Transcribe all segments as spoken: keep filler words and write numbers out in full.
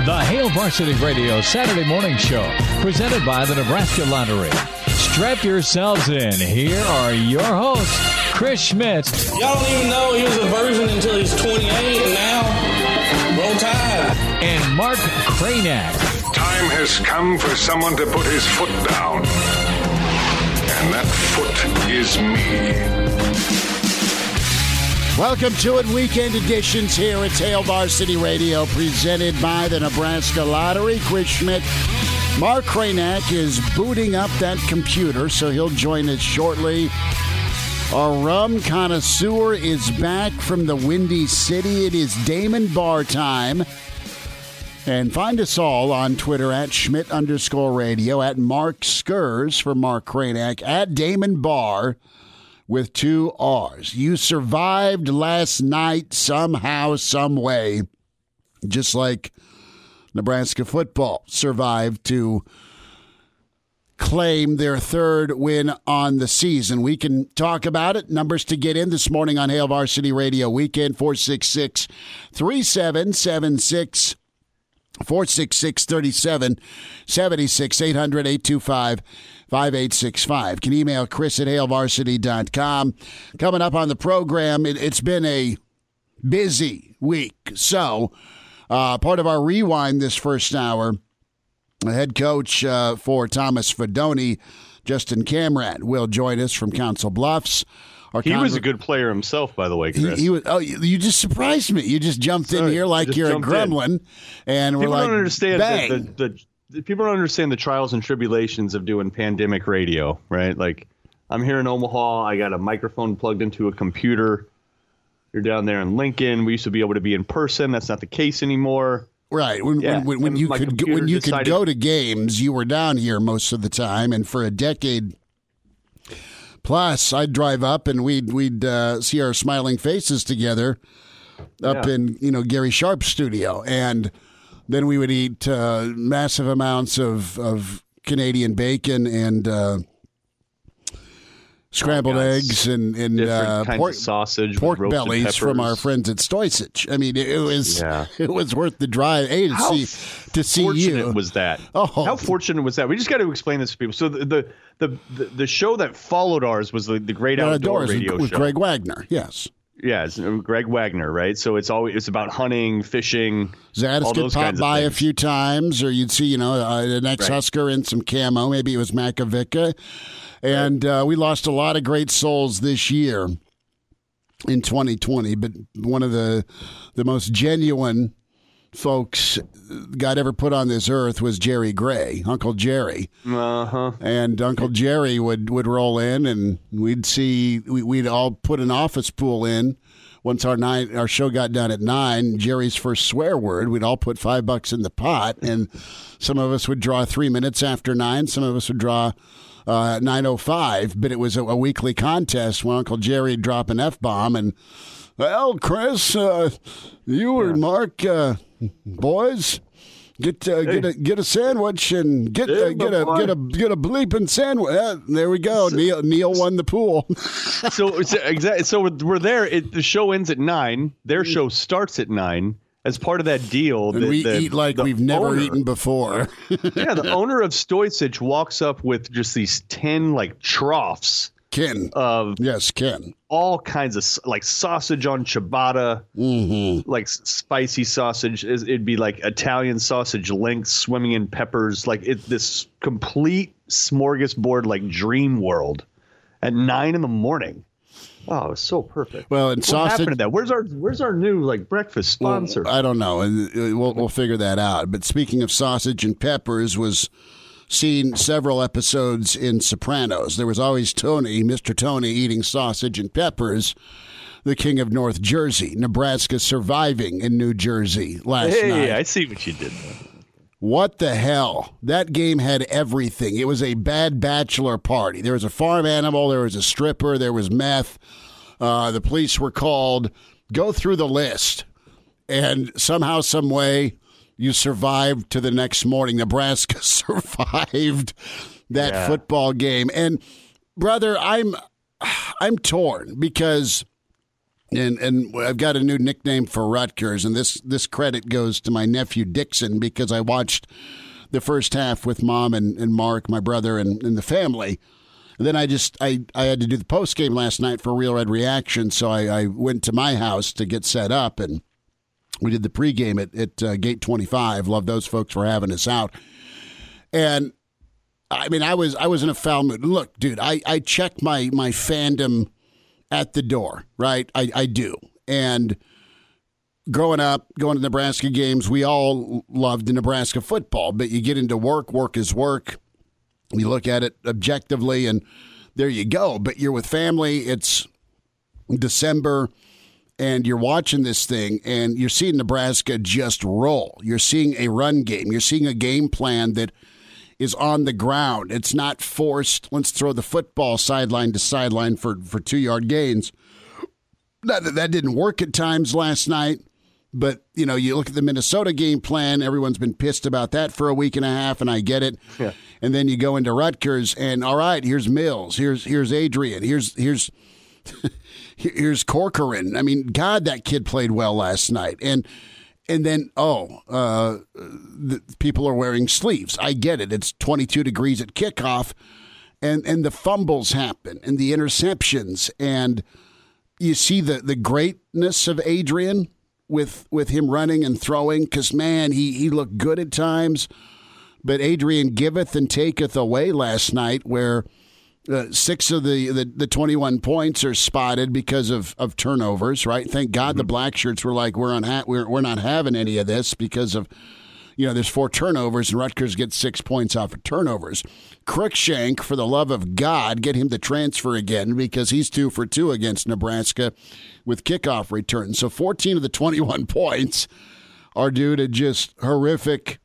The Hail Varsity Radio Saturday Morning Show, presented by the Nebraska Lottery. Strap yourselves in. Here are your hosts, Chris Schmidt. Y'all don't even know he was a virgin until he's twenty-eight, and now, roll tide. And Mark Cranack. Time has come for someone to put his foot down. And that foot is me. Welcome to it, Weekend Editions here at Hail Varsity Radio, presented by the Nebraska Lottery. Chris Schmidt. Mark Cranack is booting up that computer, so he'll join us shortly. Our rum connoisseur is back from the Windy City. It is Damon Barr time. And find us all on Twitter at Schmidt underscore radio, at Mark Skurs for Mark Cranack, at Damon Barr with two R's. You survived last night somehow, some way, just like Nebraska football survived to claim their third win on the season. We can talk about it. Numbers to get in this morning on Hail Varsity Radio Weekend, four six six, three seven seven six, four six six, three seven seven six, eight hundred, eight two five, five eight six five. Can email Chris at hail varsity dot com. Coming up on the program, it, it's been a busy week. So, uh, part of our rewind this first hour, the head coach uh, for Thomas Fedoni, Justin Camrat, will join us from Council Bluffs. Our he con- was a good player himself, by the way, Chris. He, he was. Oh, you, you just surprised me. You just jumped Sorry, in here like you're a gremlin, in. and we're people like, don't understand bang. the, the, the people don't understand the trials and tribulations of doing pandemic radio, right? Like, I'm here in Omaha. I got a microphone plugged into a computer. You're down there in Lincoln. We used to be able to be in person. That's not the case anymore. Right. When, yeah. when, when you My could when you decided- could go to games, you were down here most of the time, and for a decade plus, I'd drive up and we'd we'd uh, see our smiling faces together up Yeah. in you know Gary Sharp's studio, and then we would eat uh, massive amounts of of Canadian bacon and uh, scrambled Oh, God. eggs and and Different uh, kinds pork, of sausage, pork with roasted bellies from peppers. our friends at Stoicich. I mean, it, it was Yeah. it was worth the drive. A to How see to see fortunate you. was that? Oh. How fortunate was that? We just got to explain this to people. So the the the, the, the show that followed ours was the, the Great Uh, Outdoor Doors Radio with, with Show. Greg Wagner. Yes, Yeah, it's uh, Greg Wagner, right? So it's always it's about hunting, fishing, Zadis all could those pop kinds of by a things. few times, or you'd see, you know, uh, an ex-Husker in some camo. Maybe it was Makovica. And uh, we lost a lot of great souls this year in twenty twenty, but one of the the most genuine folks God ever put on this earth was Jerry Gray, Uncle Jerry. Uh-huh. And Uncle Jerry would, would roll in, and we'd see we, we'd all put an office pool in. Once our nine our show got done at nine, Jerry's first swear word, we'd all put five bucks in the pot, and some of us would draw three minutes after nine, some of us would draw uh, nine oh five, but it was a, a weekly contest when Uncle Jerry would drop an F bomb, and well, Chris, uh, you and Mark, uh, boys. Get uh, get a get a sandwich and get uh, get a get a get a bleeping sandwich. Uh, there we go. Neil Neil won the pool. So it's exactly. So we're, we're there. It, the show ends at nine. Their show starts at nine. As part of that deal, And the, we the, eat like the we've never owner, eaten before. Yeah, the owner of Stoicich walks up with just these ten like troughs Ken. of Yes, Ken. all kinds of like sausage on ciabatta, Mm-hmm. like s- spicy sausage. Is- It'd be like Italian sausage links swimming in peppers. Like it, this complete smorgasbord, like dream world at nine in the morning. Oh, it was so perfect. Well, and what sausage. happened to that? Where's our Where's our new like breakfast sponsor? Well, I don't know, and uh, we'll we'll figure that out. But speaking of sausage and peppers, was seen several episodes in Sopranos. There was always Tony, Mister Tony, eating sausage and peppers. The king of North Jersey, Nebraska surviving in New Jersey last hey, night. I see what you did there. What the hell? That game had everything. It was a bad bachelor party. There was a farm animal. There was a stripper. There was meth. Uh, the police were called. Go through the list. And somehow, some way, you survived to the next morning. Nebraska survived that Yeah. football game. And, brother, I'm I'm torn because And and I've got a new nickname for Rutgers, and this, this credit goes to my nephew Dixon because I watched the first half with Mom and, and Mark, my brother, and, and the family. And then I just I, I had to do the post game last night for Real Red Reaction, so I, I went to my house to get set up, and we did the pregame at, at uh, Gate twenty-five. Love those folks for having us out. And I mean, I was I was in a foul mood. Look, dude, I, I check my my fandom at the door, right? I, I do. And growing up, going to Nebraska games, we all loved the Nebraska football, but you get into work, work is work. You look at it objectively, and there you go. But you're with family. It's December, and you're watching this thing, and you're seeing Nebraska just roll. You're seeing a run game. You're seeing a game plan that is on the ground. It's not forced. Let's throw the football sideline to sideline for, for two-yard gains. That, that didn't work at times last night. But, you know, you look at the Minnesota game plan, everyone's been pissed about that for a week and a half, and I get it. Yeah. And then you go into Rutgers, and all right, here's Mills, here's here's Adrian, here's here's here's Corcoran. I mean, God, that kid played well last night. And and then, oh, uh, the, people are wearing sleeves. I get it. It's twenty-two degrees at kickoff, and, and the fumbles happen, and the interceptions, and you see the, the greatness of Adrian with with him running and throwing, because, man, he, he looked good at times. But Adrian giveth and taketh away last night, where uh, six of the, the, the twenty-one points are spotted because of, of turnovers, right? Thank God mm-hmm. the black shirts were like, we're, unha- we're, we're not having any of this because of, you know, there's four turnovers, and Rutgers gets six points off of turnovers. Cruikshank, for the love of God, get him to transfer again, because he's two for two against Nebraska with kickoff returns. So fourteen of the twenty-one points are due to just horrific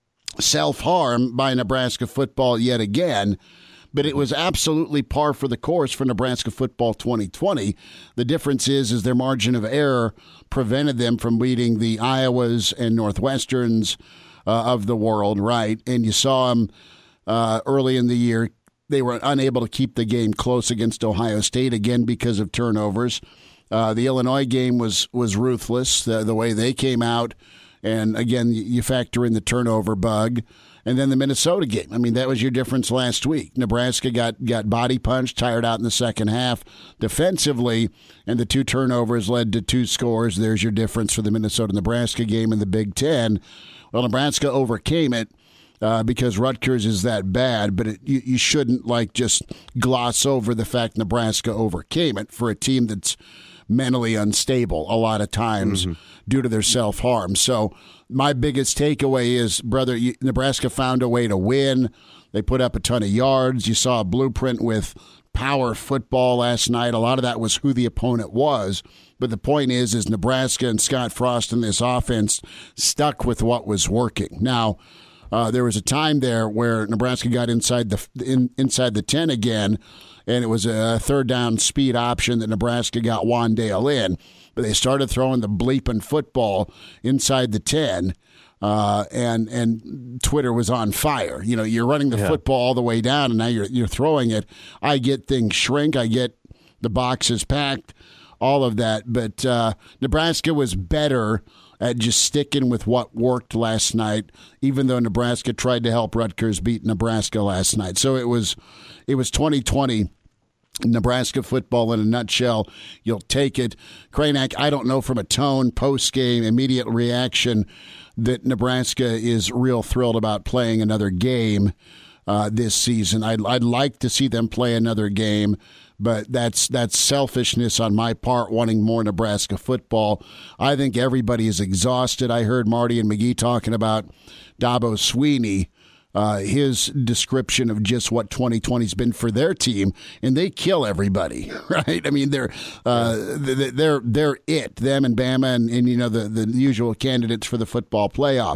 self-harm by Nebraska football yet again. But it was absolutely par for the course for Nebraska football twenty twenty. The difference is, is their margin of error prevented them from beating the Iowas and Northwesterns uh, of the world, right? And you saw them uh, early in the year. They were unable to keep the game close against Ohio State, again because of turnovers. Uh, the Illinois game was was ruthless, the, the way they came out. And, again, you factor in the turnover bug. And then the Minnesota game. I mean, that was your difference last week. Nebraska got, got body punched, tired out in the second half defensively, and the two turnovers led to two scores. There's your difference for the Minnesota-Nebraska game in the Big Ten. Well, Nebraska overcame it uh, because Rutgers is that bad, but it, you, you shouldn't, like, just gloss over the fact Nebraska overcame it for a team that's mentally unstable a lot of times mm-hmm. due to their self-harm. So my biggest takeaway is, brother, you, Nebraska found a way to win. They put up a ton of yards. You saw a blueprint with power football last night. A lot of that was who the opponent was. But the point is, is Nebraska and Scott Frost and this offense stuck with what was working. Now, uh, there was a time there where Nebraska got inside the in, inside the ten again, and it was a third down speed option that Nebraska got Wandale in. But they started throwing the bleeping football inside the ten, uh, and and Twitter was on fire. You know, you're running the yeah. football all the way down, and now you're you're throwing it. I get things shrink. I get the boxes packed, all of that. But uh, Nebraska was better at just sticking with what worked last night, even though Nebraska tried to help Rutgers beat Nebraska last night. So it was it was twenty twenty. Nebraska football in a nutshell. You'll take it. Kranak, I don't know from a tone, post-game, immediate reaction that Nebraska is real thrilled about playing another game uh, this season. I'd, I'd like to see them play another game, but that's that's selfishness on my part, wanting more Nebraska football. I think everybody is exhausted. I heard Marty and McGee talking about Dabo Sweeney. Uh, his description of just what twenty twenty's been for their team, and they kill everybody, right? I mean, they're uh, they're they're it, them and Bama, and, and you know the the usual candidates for the football playoff.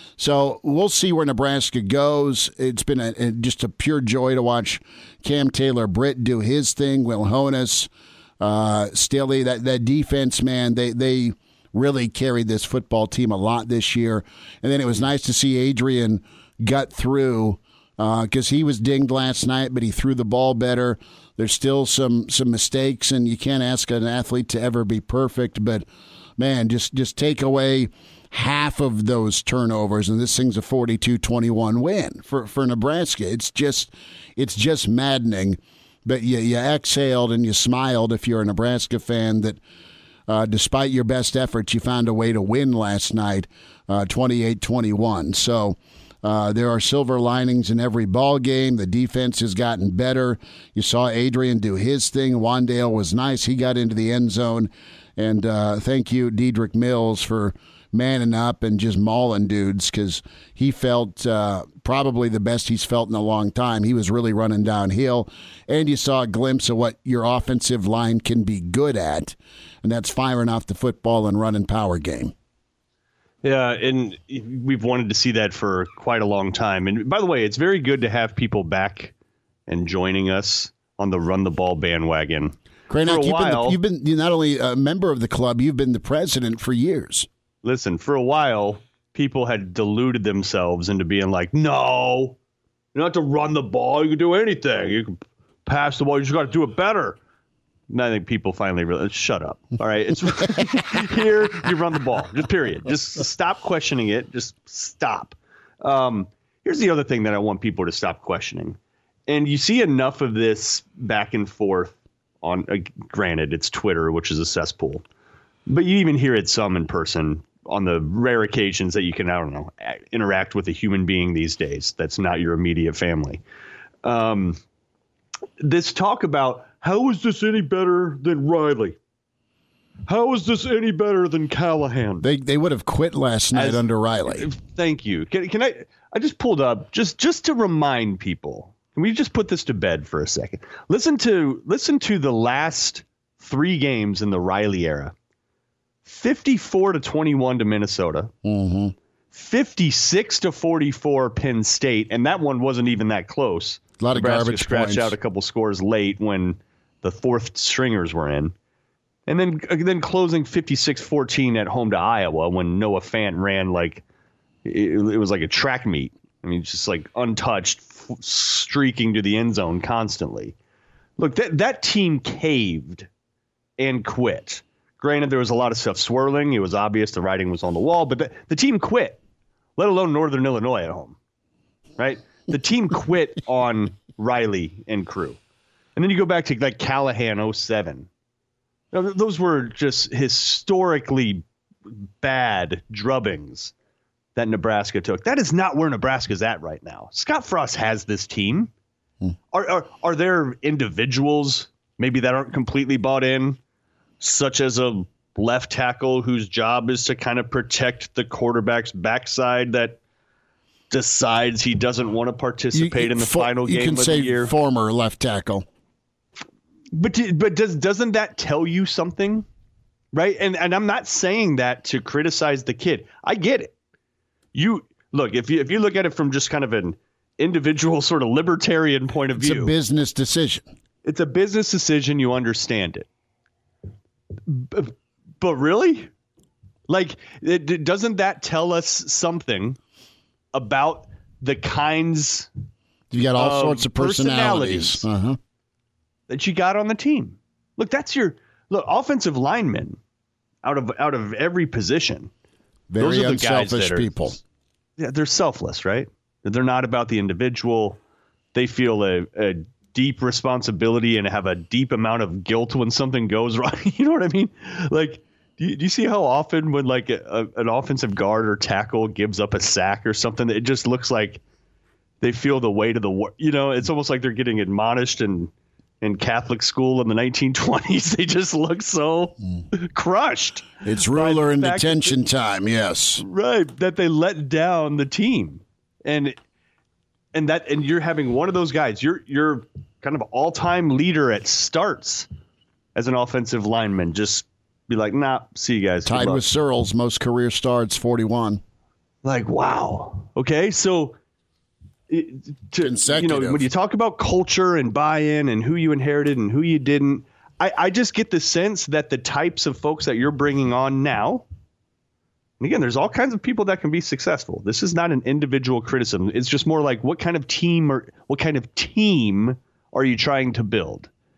So we'll see where Nebraska goes. It's been a, a, just a pure joy to watch Cam Taylor-Britt do his thing. Will Honas, uh, Stilly, that that defense, man, they they really carried this football team a lot this year. And then it was nice to see Adrian gut through because uh, he was dinged last night, but he threw the ball better. There's still some some mistakes, and you can't ask an athlete to ever be perfect. But, man, just, just take away half of those turnovers, and this thing's a forty-two twenty-one win for, for Nebraska. It's just it's just maddening. But you, you exhaled and you smiled if you're a Nebraska fan that uh, despite your best efforts, you found a way to win last night, uh, twenty-eight twenty-one. So uh, there are silver linings in every ball game. The defense has gotten better. You saw Adrian do his thing. Wandale was nice. He got into the end zone. And uh, thank you, Dedrick Mills, for manning up and just mauling dudes, because he felt uh, probably the best he's felt in a long time. He was really running downhill, and you saw a glimpse of what your offensive line can be good at, and that's firing off the football and running power game. Yeah, and we've wanted to see that for quite a long time. And by the way, it's very good to have people back and joining us on the run the ball bandwagon. Craynock, you've, been the, you've been you're not only a member of the club, you've been the president for years. Listen, for a while, people had deluded themselves into being like, no, you don't have to run the ball. You can do anything. You can pass the ball. You just got to do it better. And I think people finally realized, shut up. All right. It's here. You run the ball. Just period. Just stop questioning it. Just stop. Um, here's the other thing that I want people to stop questioning. And you see enough of this back and forth on, uh, granted, it's Twitter, which is a cesspool. But you even hear it some in person on the rare occasions that you can, I don't know, interact with a human being these days that's not your immediate family. Um, this talk about, how is this any better than Riley? How is this any better than Callahan? They they would have quit last night As, under Riley. Thank you. Can, can I? I just pulled up just just to remind people. Can we just put this to bed for a second? Listen to listen to the last three games in the Riley era. fifty-four to twenty-one to Minnesota. Mm-hmm. fifty-six to forty-four Penn State, and that one wasn't even that close. A lot of Nebraska garbage scratched points. out a couple scores late when the fourth stringers were in. And then then closing fifty-six fourteen at home to Iowa when Noah Fant ran like it, it was like a track meet. I mean, just like untouched, f- streaking to the end zone constantly. Look, that that team caved and quit. Granted, there was a lot of stuff swirling. It was obvious the writing was on the wall, but the, the team quit, let alone Northern Illinois at home, right? The team quit on Riley and crew. And then you go back to like Callahan oh seven. Now, those were just historically bad drubbings that Nebraska took. That is not where Nebraska's at right now. Scott Frost has this team. Hmm. Are, are are there individuals maybe that aren't completely bought in, such as a left tackle whose job is to kind of protect the quarterback's backside that decides he doesn't want to participate you, in the for, final game you can of say the year? Former left tackle. But but does doesn't that tell you something, right? And and I'm not saying that to criticize the kid. I get it. You look if you if you look at it from just kind of an individual sort of libertarian point of it's view, it's a business decision. It's a business decision. You understand it. B- but really, like, it, doesn't that tell us something about the kinds? You got all of sorts of personalities. personalities Uh-huh. that you got on the team. Look, that's your look offensive linemen out of out of every position. Very those are the guys unselfish that are, people. Yeah, they're selfless, right? They're not about the individual. They feel a, a deep responsibility and have a deep amount of guilt when something goes wrong. You know what I mean? Like, do you, do you see how often when like a, a, an offensive guard or tackle gives up a sack or something, it just looks like they feel the weight of the, you know, it's almost like they're getting admonished and in Catholic school in the nineteen twenties. They just look so mm. crushed. It's ruler in detention they, time, yes. Right, that they let down the team. And and that and you're having one of those guys, you're you're kind of all-time leader at starts as an offensive lineman, just be like, nah, see you guys. Tied with Searles, most career starts, forty-one. Like, wow. Okay, so to, you know, when you talk about culture and buy-in and who you inherited and who you didn't, I, I just get the sense that the types of folks that you're bringing on now, and again, there's all kinds of people that can be successful. This is not an individual criticism. It's just more like what kind of team or what kind of team are you trying to build?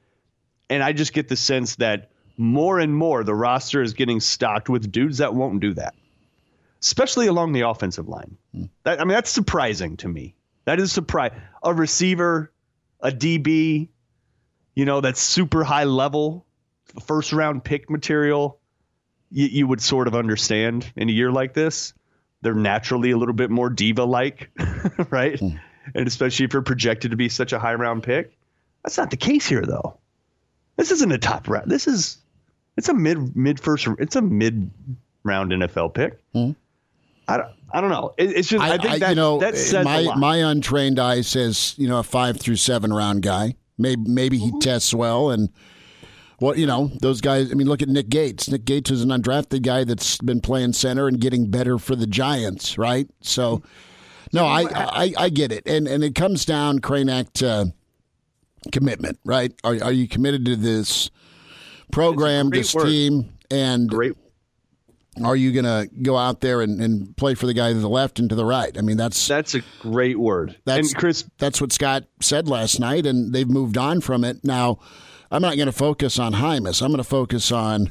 And I just get the sense that more and more the roster is getting stocked with dudes that won't do that, especially along the offensive line. That, I mean, that's surprising to me. That is surprise. A receiver, a D B, you know, that's super high level, first round pick material, you, you would sort of understand in a year like this. They're naturally a little bit more diva-like, right? Mm. And especially if you're projected to be such a high round pick. That's not the case here, though. This isn't a top round. This is it's a mid mid first. It's a mid round N F L pick. Mm. I don't. I don't know. It, it's just. I, I think I, that you know that says my a lot. my untrained eye says you know a five through seven round guy. Maybe maybe he mm-hmm. tests well and. Well, you know, those guys, I mean, look at Nick Gates. Nick Gates is an undrafted guy that's been playing center and getting better for the Giants, right? So, no, I I, I get it. And and it comes down, Kraynak, to commitment, right? Are, are you committed to this program, this word. team? And great. Are you going to go out there and, and play for the guy to the left and to the right? I mean, that's that's a great word. That's, and Chris, that's what Scott said last night, and they've moved on from it. Now, I'm not going to focus on Hymas. I'm going to focus on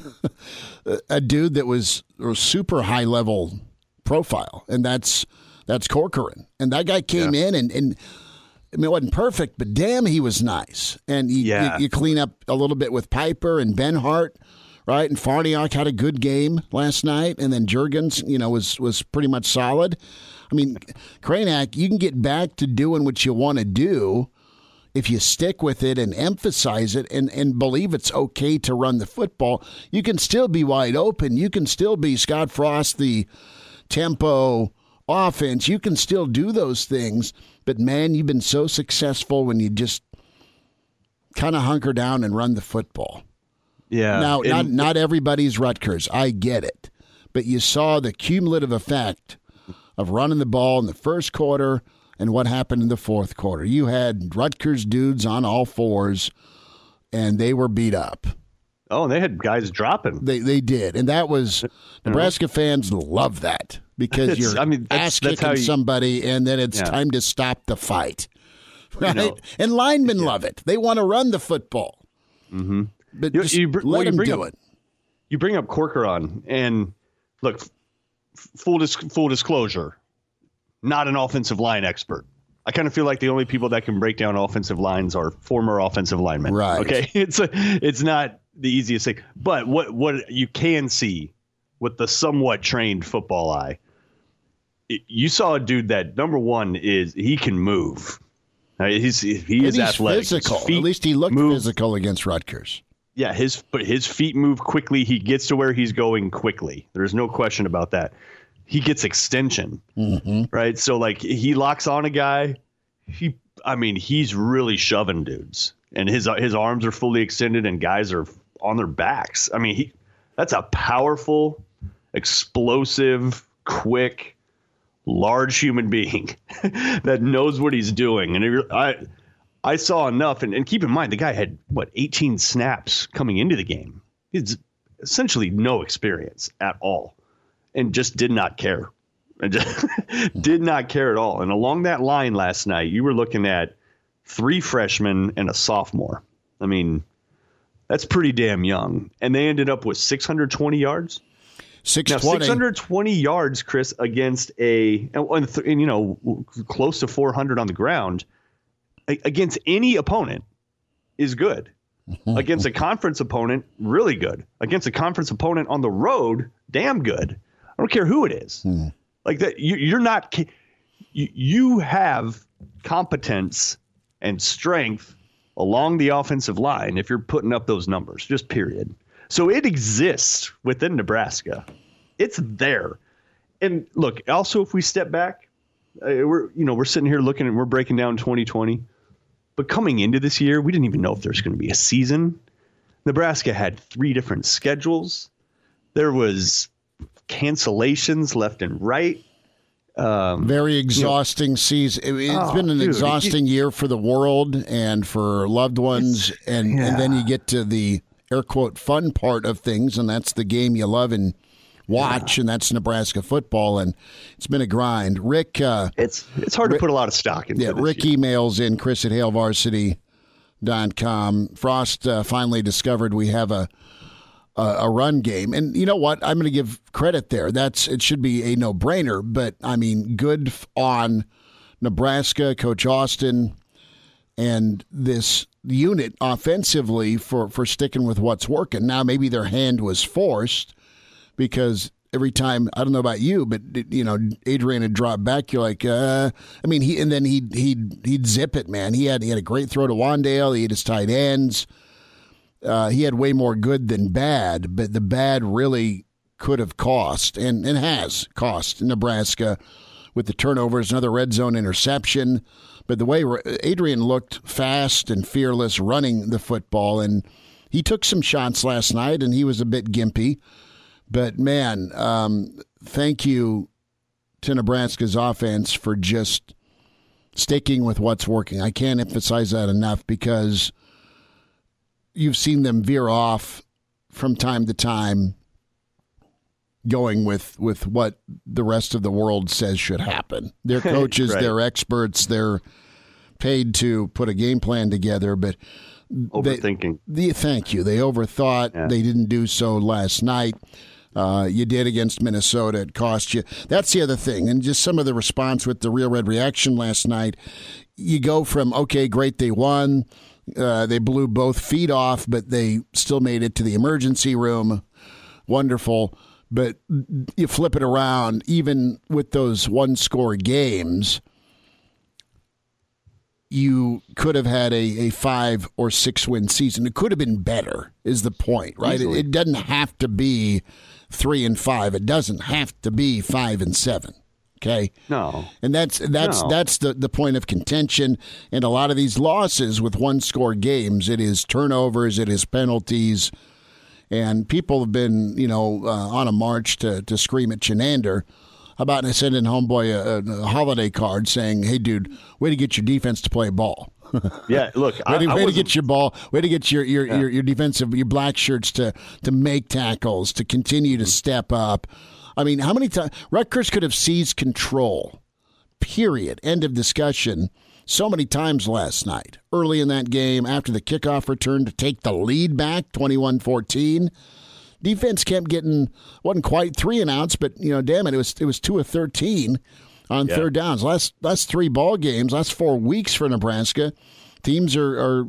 a dude that was a super high level profile, and that's that's Corcoran. And that guy came yeah. in, and, and I mean, it wasn't perfect, but damn, he was nice. And you, yeah. you, you clean up a little bit with Piper and Benhart, right? And Farniok had a good game last night, and then Juergens, you know, was was pretty much solid. I mean, Kraynak, you can get back to doing what you want to do if you stick with it and emphasize it and, and believe it's okay to run the football. You can still be wide open. You can still be Scott Frost, the tempo offense. You can still do those things. But, man, you've been so successful when you just kind of hunker down and run the football. Yeah. Now, and, not, not everybody's Rutgers. I get it. But you saw the cumulative effect of running the ball in the first quarter and what happened in the fourth quarter. You had Rutgers dudes on all fours, and they were beat up. Oh, and they had guys dropping. They they did, and that was Nebraska know. fans love that because it's, you're I mean, ass kicking you, somebody, and then it's yeah. time to stop the fight, right? You know, and linemen yeah. love it. They want to run the football, mm-hmm. but you, just you, let well, them do up, it. You bring up Corcoran, and look, full dis- full disclosure. Not an offensive line expert. I kind of feel like the only people that can break down offensive lines are former offensive linemen. Right. Okay. It's a, it's not the easiest thing, but what, what you can see with the somewhat trained football eye, it, you saw a dude that number one is he can move. Right? He's, he and is he's athletic. Physical. At least he looked move. physical against Rutgers. Yeah. His, but his feet move quickly. He gets to where he's going quickly. There's no question about that. He gets extension, mm-hmm. right? So, like, he locks on a guy. He, I mean, he's really shoving dudes, and his his arms are fully extended, and guys are on their backs. I mean, he that's a powerful, explosive, quick, large human being that knows what he's doing. And it, I I saw enough, and, and keep in mind, the guy had what eighteen snaps coming into the game. He's essentially no experience at all. And just did not care. And just did not care at all. And along that line last night, you were looking at three freshmen and a sophomore. I mean, that's pretty damn young. And they ended up with six hundred twenty yards. six Now, twenty. six hundred twenty yards, Chris, against a, and, and you know, close to four hundred on the ground, against any opponent is good. Against a conference opponent, really good. Against a conference opponent on the road, damn good. I don't care who it is. Hmm. Like that, you, you're not. You, you have competence and strength along the offensive line if you're putting up those numbers. Just period. So it exists within Nebraska. It's there. And look, also if we step back, uh, we're you know we're sitting here looking and we're breaking down twenty twenty. But coming into this year, we didn't even know if there's going to be a season. Nebraska had three different schedules. There was cancellations left and right. Um, Very exhausting you know, season. It, it's oh, been an dude, exhausting you, year for the world and for loved ones. And, yeah. and then you get to the air quote fun part of things, and that's the game you love and watch, yeah. and that's Nebraska football. And it's been a grind. Rick, uh, it's it's hard Rick, to put a lot of stock into. Yeah, this Rick year. emails in Chris at Hail Varsity dot com. Frost uh, finally discovered we have a, a a run game. And you know what? I'm going to give credit there. That's It should be a no-brainer. But, I mean, good on Nebraska, Coach Austin, and this unit offensively for, for sticking with what's working. Now, maybe their hand was forced because every time, I don't know about you, but, you know, Adrian had dropped back. You're like, uh, I mean, he and then he'd, he'd, he'd zip it, man. He had, he had a great throw to Wandale. He had his tight ends. Uh, he had way more good than bad, but the bad really could have cost and, and has cost Nebraska with the turnovers, another red zone interception. But the way Adrian looked fast and fearless running the football, and he took some shots last night, and he was a bit gimpy. But, man, um, thank you to Nebraska's offense for just sticking with what's working. I can't emphasize that enough because you've seen them veer off from time to time going with, with what the rest of the world says should happen. They're coaches, right. They're experts, they're paid to put a game plan together, but overthinking. They, thank you. They overthought. Yeah. They didn't do so last night. Uh, you did against Minnesota. It cost you. That's the other thing. And just some of the response with the Real Red reaction last night, you go from, okay, great, they won. Uh, they blew both feet off, but they still made it to the emergency room. Wonderful. But you flip it around, even with those one-score games, you could have had a, a five- or six-win season. It could have been better, is the point, right? It, it doesn't have to be three and five. It doesn't have to be five and seven. Okay. No. And that's that's no. that's the, the point of contention. And a lot of these losses with one-score games, it is turnovers, it is penalties. And people have been, you know, uh, on a march to, to scream at Chenander about sending homeboy a, a holiday card saying, hey, dude, way to get your defense to play ball. Yeah, look, way, I, to, I way to get your ball, way to get your your, yeah. your, your defensive, your black shirts to, to make tackles, to continue to step up. I mean, how many times Rutgers could have seized control, period, end of discussion, so many times last night, early in that game, after the kickoff return to take the lead back, twenty-one fourteen. Defense kept getting, wasn't quite three and outs, but, you know, damn it, it was it was two of thirteen on yeah. third downs. Last last three ball games, last four weeks for Nebraska, teams are, are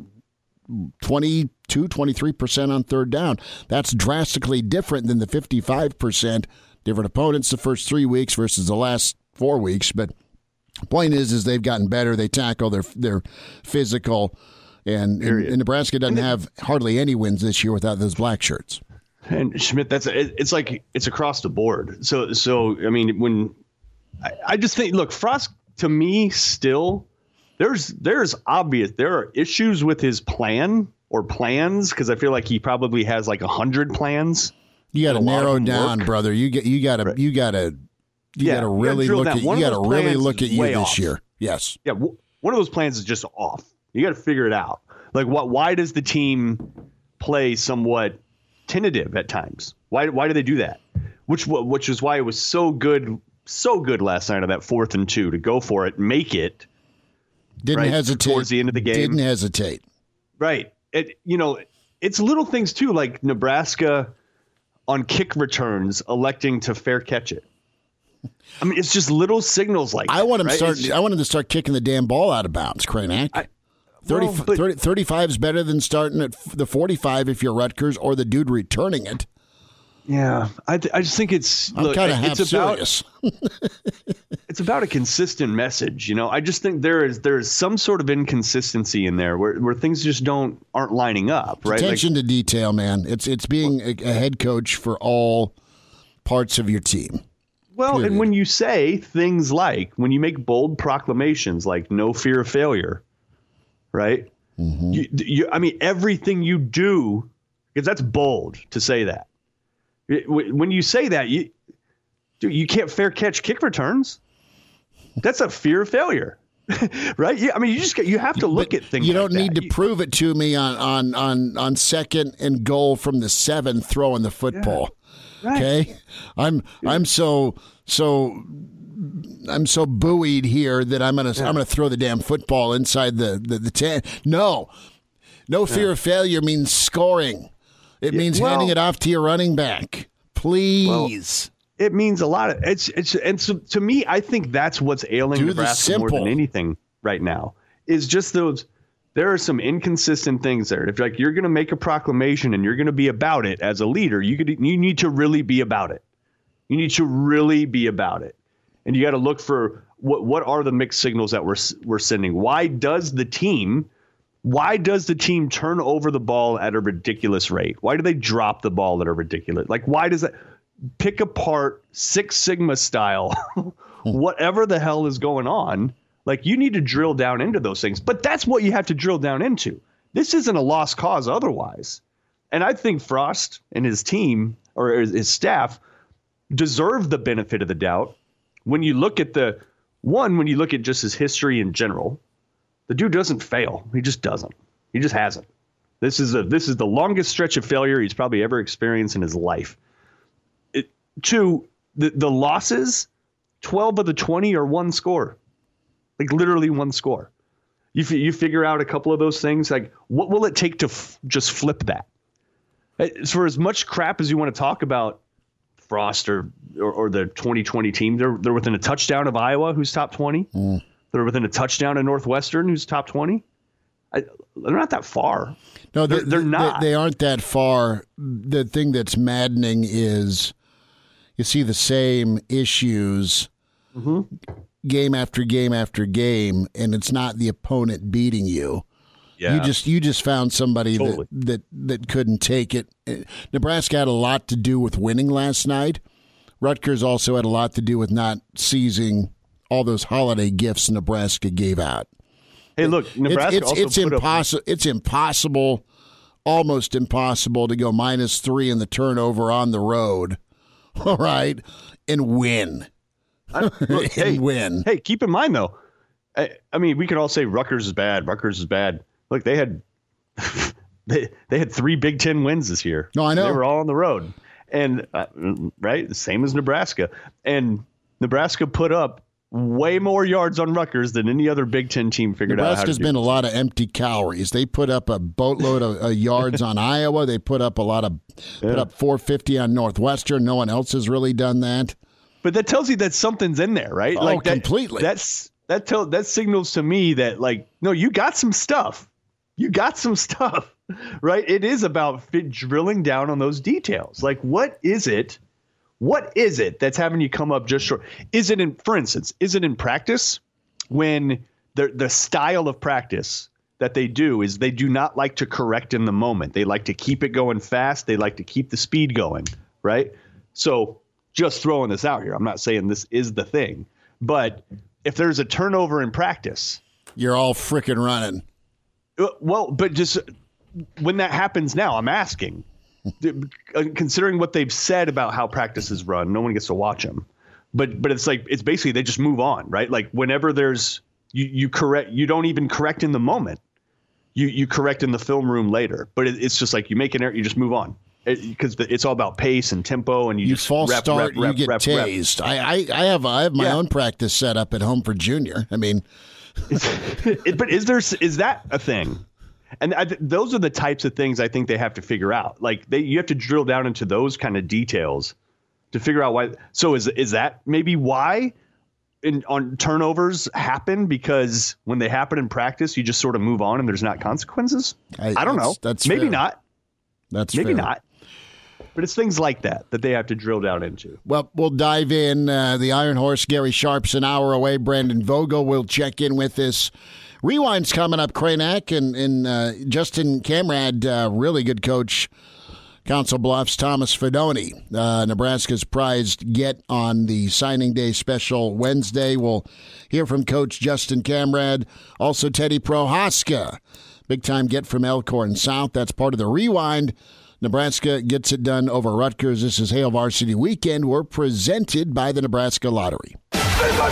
twenty-two, twenty-three percent on third down. That's drastically different than the fifty-five percent. Different opponents the first three weeks versus the last four weeks, but point is, is they've gotten better. They tackle. They're they're physical, and, and, and Nebraska doesn't have hardly any wins this year without those black shirts. And Schmidt, that's it's like it's across the board. So so I mean, when I, I just think, look, Frost to me still there's there's obvious there are issues with his plan or plans because I feel like he probably has like a hundred plans. You got to narrow down, work. brother. You get you got to right. you got to. You yeah, got to really look at you got to really look at you this off. year. Yes. Yeah, w- one of those plans is just off. You got to figure it out. Like, what? Why does the team play somewhat tentative at times? Why? Why do they do that? Which which is why it was so good, so good last night on that fourth and two to go for it, make it. Didn't right, hesitate towards the end of the game. Didn't hesitate. Right. It. You know, it's little things too, like Nebraska on kick returns electing to fair catch it. I mean, it's just little signals like I that, want him right? start. It's, I want him to start kicking the damn ball out of bounds, Kranak. I, thirty, well, but, thirty, thirty-five is better than starting at the forty-five if you're Rutgers or the dude returning it. Yeah, I, th- I just think it's I'm kind of half it's serious. About, it's about a consistent message, you know. I just think there is there is some sort of inconsistency in there where, where things just don't aren't lining up, right? Attention like, to detail, man. It's it's being a, a head coach for all parts of your team. Well, Period. And when you say things like, when you make bold proclamations like no fear of failure, right? Mm-hmm. You, you, I mean, everything you do, because that's bold to say that. It, when you say that, you dude, you can't fair catch kick returns. That's a fear of failure, right? Yeah, I mean, you just you have to look but at things. You don't like need that. to you, prove it to me on, on, on, on second and goal from the seven throwing the football. Yeah. Right. Okay, I'm I'm so so I'm so buoyed here that I'm gonna yeah. I'm gonna throw the damn football inside the the, the ten. No, No fear yeah. of failure means scoring. It means well, handing it off to your running back. Please. Well, it means a lot. Of, it's it's and so to me, I think that's what's ailing Do Nebraska more than anything right now. Is just those. There are some inconsistent things there. If like you're going to make a proclamation and you're going to be about it as a leader, you could you need to really be about it. You need to really be about it, and you got to look for what what are the mixed signals that we're we're sending. Why does the team? Why does the team turn over the ball at a ridiculous rate? Why do they drop the ball at a ridiculous? Like, why does that? Pick apart Six Sigma style, whatever the hell is going on. Like, you need to drill down into those things. But that's what you have to drill down into. This isn't a lost cause otherwise. And I think Frost and his team or his staff deserve the benefit of the doubt. When you look at the one, when you look at just his history in general, the dude doesn't fail. He just doesn't. He just hasn't. This is a this is the longest stretch of failure he's probably ever experienced in his life. It, two, the, the losses, twelve of the twenty are one score. Like literally one score. You you figure out a couple of those things. Like, what will it take to f- just flip that? For as much crap as you want to talk about Frost or, or, or the twenty twenty team, they're they're within a touchdown of Iowa, who's top twenty. Mm. They're within a touchdown of Northwestern, who's top twenty. I, they're not that far. No, they're, they're not. They, they aren't that far. The thing that's maddening is you see the same issues mm-hmm. game after game after game, and it's not the opponent beating you. Yeah. You just you just found somebody totally. that, that, that couldn't take it. Nebraska had a lot to do with winning last night. Rutgers also had a lot to do with not seizing all those holiday gifts Nebraska gave out. Hey, look, Nebraska it's, it's, also it's put impossible. Up- it's impossible, almost impossible to go minus three in the turnover on the road, all right, and win. I, look, and hey, win. Hey, keep in mind though, I, I mean, we could all say Rutgers is bad. Rutgers is bad. Look, they had they they had three Big Ten wins this year. No, I know they were all on the road, and uh, right, the same as Nebraska, and Nebraska put up way more yards on Rutgers than any other Big Ten team figured Nebraska's out how to do. Been a lot of empty calories. They put up a boatload of uh, yards on Iowa. They put up a lot of yeah. put up four fifty on Northwestern. No one else has really done that. But that tells you that something's in there, right? Oh, like that, completely. That's that tell that signals to me that like no, you got some stuff. You got some stuff, right? It is about fit, drilling down on those details. Like, what is it? What is it that's having you come up just short? Is it in, for instance, is it in practice when the the style of practice that they do is they do not like to correct in the moment. They like to keep it going fast. They like to keep the speed going, right? So just throwing this out here, I'm not saying this is the thing, but if there's a turnover in practice, you're all freaking running. Well, but just when that happens now, I'm asking, considering what they've said about how practices run, no one gets to watch them. But but it's like it's basically they just move on, right? Like whenever there's you, you correct, you don't even correct in the moment. You you correct in the film room later. But it, it's just like you make an error, you just move on because it, it's all about pace and tempo, and you, you just false rep, start, rep, rep, you get rep, tased. Rep. I, I I have I have my yeah. own practice set up at home for junior. I mean. it, but is there is that a thing? And I, those are the types of things I think they have to figure out. Like they, you have to drill down into those kind of details to figure out why. So is is that maybe why in, on turnovers happen? Because when they happen in practice, you just sort of move on and there's not consequences. I, I don't that's, know. That's maybe fair. not. That's maybe fair. not. But it's things like that that they have to drill down into. Well, we'll dive in. Uh, the Iron Horse, Gary Sharp's an hour away. Brandon Vogel will check in with us. Rewind's coming up, Kranak, and, and uh, Justin Camrad, uh, really good coach, Council Bluffs, Thomas Fedoni, uh, Nebraska's prized get on the signing day special Wednesday. We'll hear from Coach Justin Camrad, also Teddy Prohaska, big-time get from Elkhorn South. That's part of the Rewind. Nebraska gets it done over Rutgers. This is Hail Varsity Weekend. We're presented by the Nebraska Lottery. Now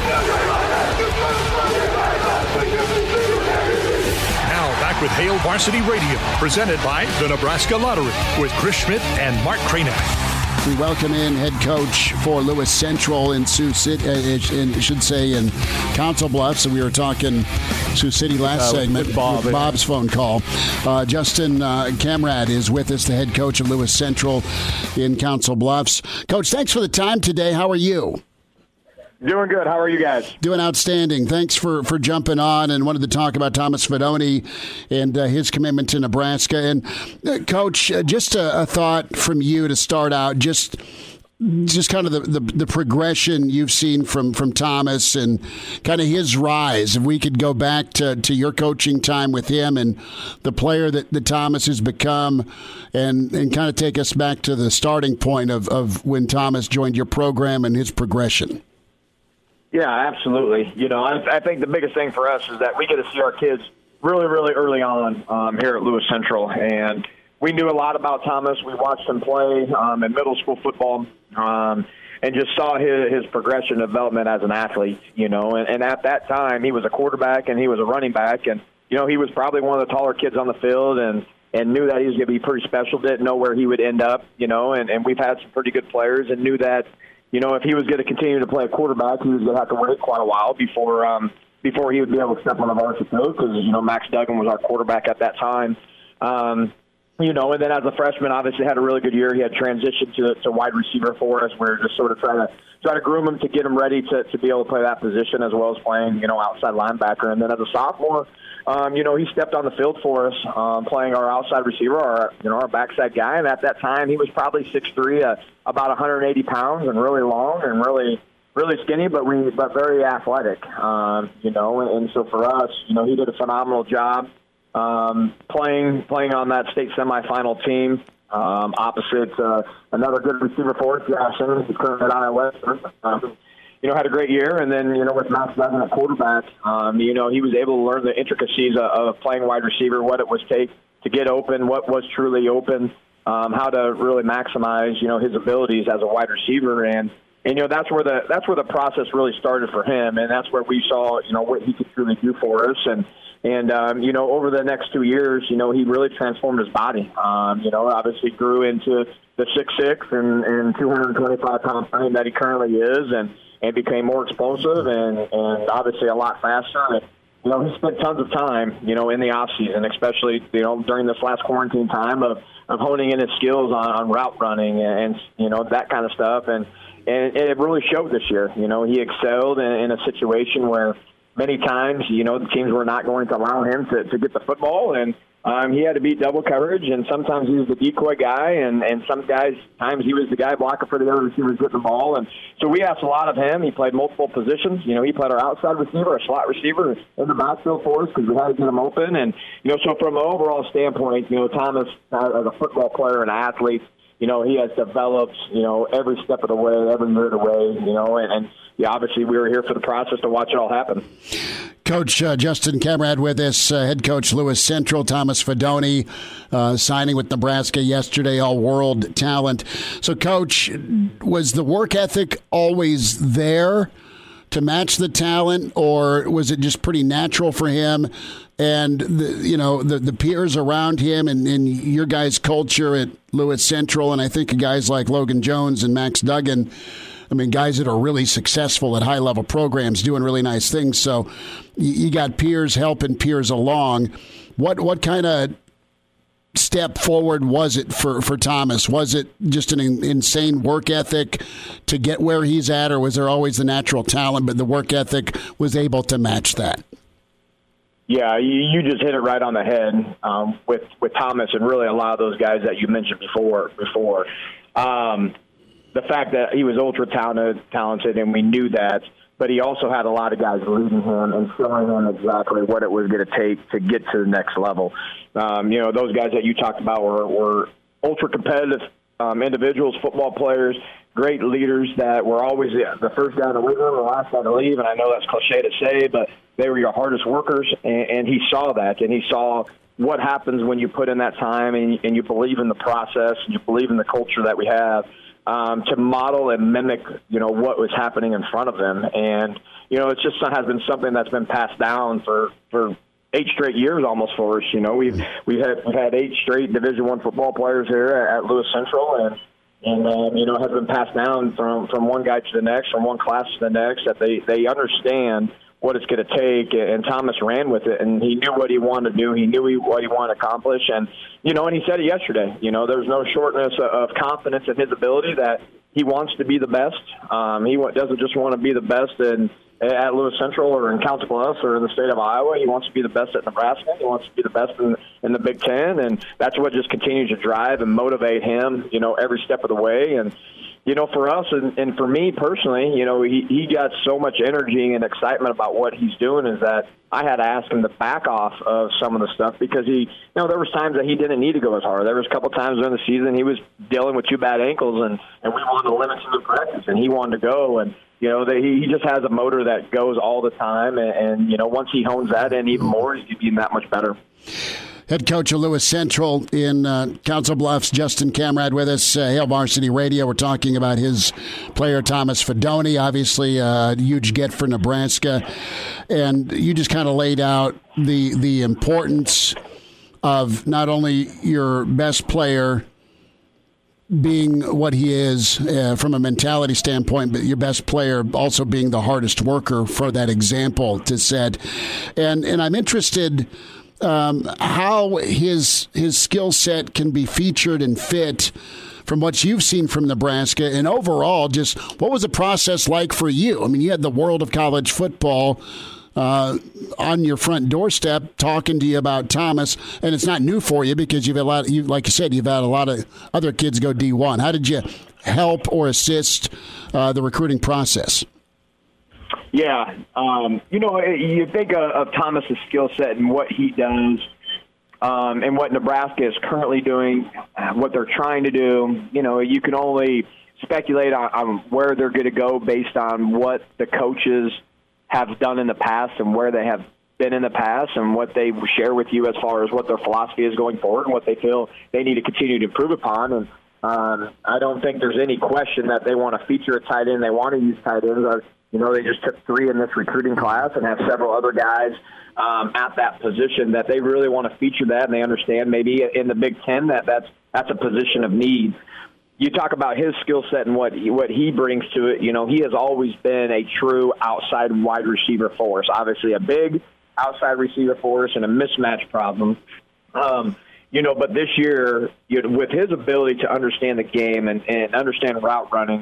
back with Hail Varsity Radio, presented by the Nebraska Lottery with Chris Schmidt and Mark Kranak. We welcome in head coach for Lewis Central in Sioux City, uh, in, I should say in Council Bluffs. And we were talking Sioux City last uh, segment with Bob, with Bob's phone call. Uh, Justin uh, Camrad is with us, the head coach of Lewis Central in Council Bluffs. Coach, thanks for the time today. How are you? Doing good. How are you guys? Doing outstanding. Thanks for, for jumping on, and wanted to talk about Thomas Fidone and uh, his commitment to Nebraska. And uh, Coach, uh, just a, a thought from you to start out, just just kind of the, the, the progression you've seen from, from Thomas and kind of his rise. If we could go back to, to your coaching time with him and the player that, that Thomas has become, and, and kind of take us back to the starting point of, of when Thomas joined your program and his progression. Yeah, absolutely. You know, I, I think the biggest thing for us is that we get to see our kids really, really early on um, here at Lewis Central. And we knew a lot about Thomas. We watched him play um, in middle school football um, and just saw his, his progression development as an athlete, you know. And, and at that time, he was a quarterback and he was a running back. And, you know, he was probably one of the taller kids on the field and, and knew that he was going to be pretty special, didn't know where he would end up, you know. And, and we've had some pretty good players and knew that, you know, if he was going to continue to play a quarterback, he was going to have to wait quite a while before um, before he would be able to step on the varsity field because, you know, Max Duggan was our quarterback at that time. Um, you know, and then as a freshman, obviously had a really good year. He had transitioned to, to wide receiver for us. We were just sort of trying to try to groom him to get him ready to, to be able to play that position as well as playing, you know, outside linebacker. And then as a sophomore, Um, you know, he stepped on the field for us, um, playing our outside receiver, our you know our backside guy. And at that time, he was probably six three, uh, about one hundred eighty pounds, and really long and really really skinny, but we but very athletic. Um, you know, and, and so for us, you know, he did a phenomenal job um, playing playing on that state semifinal team um, opposite uh, another good receiver for us, Jackson, who's currently at Iowa Western. Um, You know, had a great year, and then, you know, with Max Duggan at quarterback, um, you know, he was able to learn the intricacies of, of playing wide receiver, what it was take to get open, what was truly open, um, how to really maximize, you know, his abilities as a wide receiver, and and you know that's where the that's where the process really started for him, and that's where we saw, you know, what he could truly do for us, and and um, you know, over the next two years, you know, he really transformed his body. Um, you know, obviously grew into the six six and, and two hundred twenty-five pound frame that he currently is, and. and became more explosive and, and obviously a lot faster. And, you know, he spent tons of time, you know, in the off season, especially, you know, during this last quarantine time of, of honing in his skills on, on route running and, and, you know, that kind of stuff. And, and it really showed this year. You know, he excelled in, in a situation where many times, you know, the teams were not going to allow him to, to get the football, and Um, he had to beat double coverage, and sometimes he was the decoy guy, and, and some guys times he was the guy blocking for the other receivers getting the ball. And so we asked a lot of him. He played multiple positions. You know, he played our outside receiver, our slot receiver in the backfield for us because we had to get him open. And, you know, so from an overall standpoint, you know, Thomas, uh, as a football player and athlete, you know, he has developed, you know, every step of the way, every year of the way, you know, and, and yeah, obviously we were here for the process to watch it all happen. Coach uh, Justin Camrad with us, uh, head coach Lewis Central, Thomas Fidone, uh, signing with Nebraska yesterday, all-world talent. So, Coach, was the work ethic always there to match the talent, or was it just pretty natural for him? And, the, you know, the, the peers around him and, and your guys' culture at Lewis Central, and I think of guys like Logan Jones and Max Duggan, I mean, guys that are really successful at high-level programs doing really nice things. So you, you got peers helping peers along. What what kind of step forward was it for, for Thomas? Was it just an in, insane work ethic to get where he's at, or was there always the natural talent, but the work ethic was able to match that? Yeah, you, you just hit it right on the head um, with, with Thomas and really a lot of those guys that you mentioned before. before. Um The fact that he was ultra talented, talented, and we knew that, but he also had a lot of guys leading him and showing him exactly what it was going to take to get to the next level. Um, you know, those guys that you talked about were, were ultra competitive um, individuals, football players, great leaders that were always the first guy to leave, the last guy to leave. And I know that's cliche to say, but they were your hardest workers, and, and he saw that, and he saw what happens when you put in that time and, and you believe in the process and you believe in the culture that we have. Um, to model and mimic, you know, what was happening in front of them. And, you know, it's just has been something that's been passed down for, for eight straight years almost for us. You know, we've, we've had, we've had eight straight Division I football players here at, at Lewis Central. And, and um, you know, has been passed down from, from one guy to the next, from one class to the next, that they, they understand what it's going to take, and Thomas ran with it, and he knew what he wanted to do. He knew he, what he wanted to accomplish, and, you know, and he said it yesterday. You know, there's no shortness of confidence in his ability, that he wants to be the best. Um, he doesn't just want to be the best in, at Lewis Central or in Council Bluffs or in the state of Iowa. He wants to be the best at Nebraska. He wants to be the best in, in the Big Ten, and that's what just continues to drive and motivate him, you know, every step of the way. And, you know, for us and, and for me personally, you know, he, he got so much energy and excitement about what he's doing is that I had to ask him to back off of some of the stuff because he, you know, there was times that he didn't need to go as hard. There was a couple times during the season he was dealing with two bad ankles, and, and we wanted to limit him in practice, and he wanted to go. And, you know, they, he just has a motor that goes all the time, and, and, you know, once he hones that in even more, he's going to be that much better. Head coach of Lewis Central in uh, Council Bluffs, Justin Camrad, with us. Uh, Hail Varsity Radio. We're talking about his player, Thomas Fidone, obviously a huge get for Nebraska. And you just kind of laid out the the importance of not only your best player being what he is uh, from a mentality standpoint, but your best player also being the hardest worker for that example to set. And, and I'm interested Um, how his his skill set can be featured and fit from what you've seen from Nebraska, and overall, just what was the process like for you? I mean, you had the world of college football uh, on your front doorstep talking to you about Thomas, and it's not new for you because you've had a lot. You, like you said, you've had a lot of other kids go D one. How did you help or assist uh, the recruiting process? Yeah, um, you know, you think of, of Thomas's skill set and what he does, um, and what Nebraska is currently doing, what they're trying to do. You know, you can only speculate on, on where they're going to go based on what the coaches have done in the past and where they have been in the past and what they share with you as far as what their philosophy is going forward and what they feel they need to continue to improve upon. And um, I don't think there's any question that they want to feature a tight end. They want to use tight ends. You know, they just took three in this recruiting class and have several other guys um, at that position that they really want to feature that, and they understand maybe in the Big Ten that that's, that's a position of need. You talk about his skill set and what he, what he brings to it. You know, he has always been a true outside wide receiver force, obviously a big outside receiver force and a mismatch problem. Um, you know, but this year, you know, with his ability to understand the game and, and understand route running,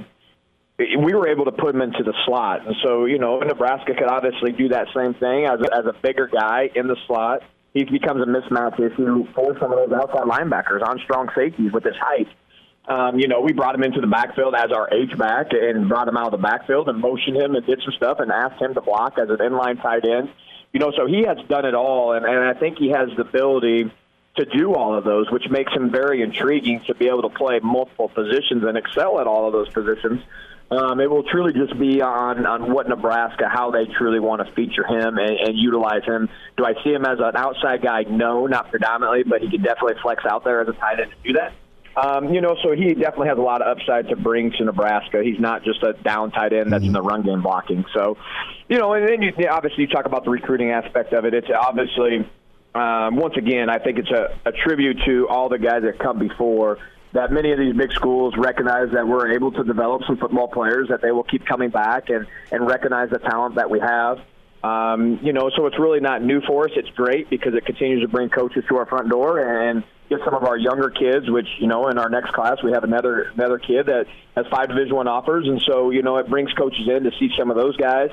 we were able to put him into the slot. And so, you know, Nebraska could obviously do that same thing as a, as a bigger guy in the slot. He becomes a mismatch issue for some of those outside linebackers on strong safeties with his height. Um, you know, we brought him into the backfield as our H-back and brought him out of the backfield and motioned him and did some stuff and asked him to block as an inline tight end. You know, so he has done it all, and, and I think he has the ability to do all of those, which makes him very intriguing to be able to play multiple positions and excel at all of those positions. Um, it will truly just be on, on what Nebraska, how they truly want to feature him and, and utilize him. Do I see him as an outside guy? No, not predominantly, but he can definitely flex out there as a tight end to do that. Um, you know, so he definitely has a lot of upside to bring to Nebraska. He's not just a down tight end that's in the run game blocking. So, you know, and then you, obviously you talk about the recruiting aspect of it. It's obviously, um, once again, I think it's a, a tribute to all the guys that come before, that many of these big schools recognize that we're able to develop some football players, that they will keep coming back and, and recognize the talent that we have. Um, you know, so it's really not new for us. It's great because it continues to bring coaches to our front door and get some of our younger kids, which, you know, in our next class we have another another kid that has five Division One offers. And so, you know, it brings coaches in to see some of those guys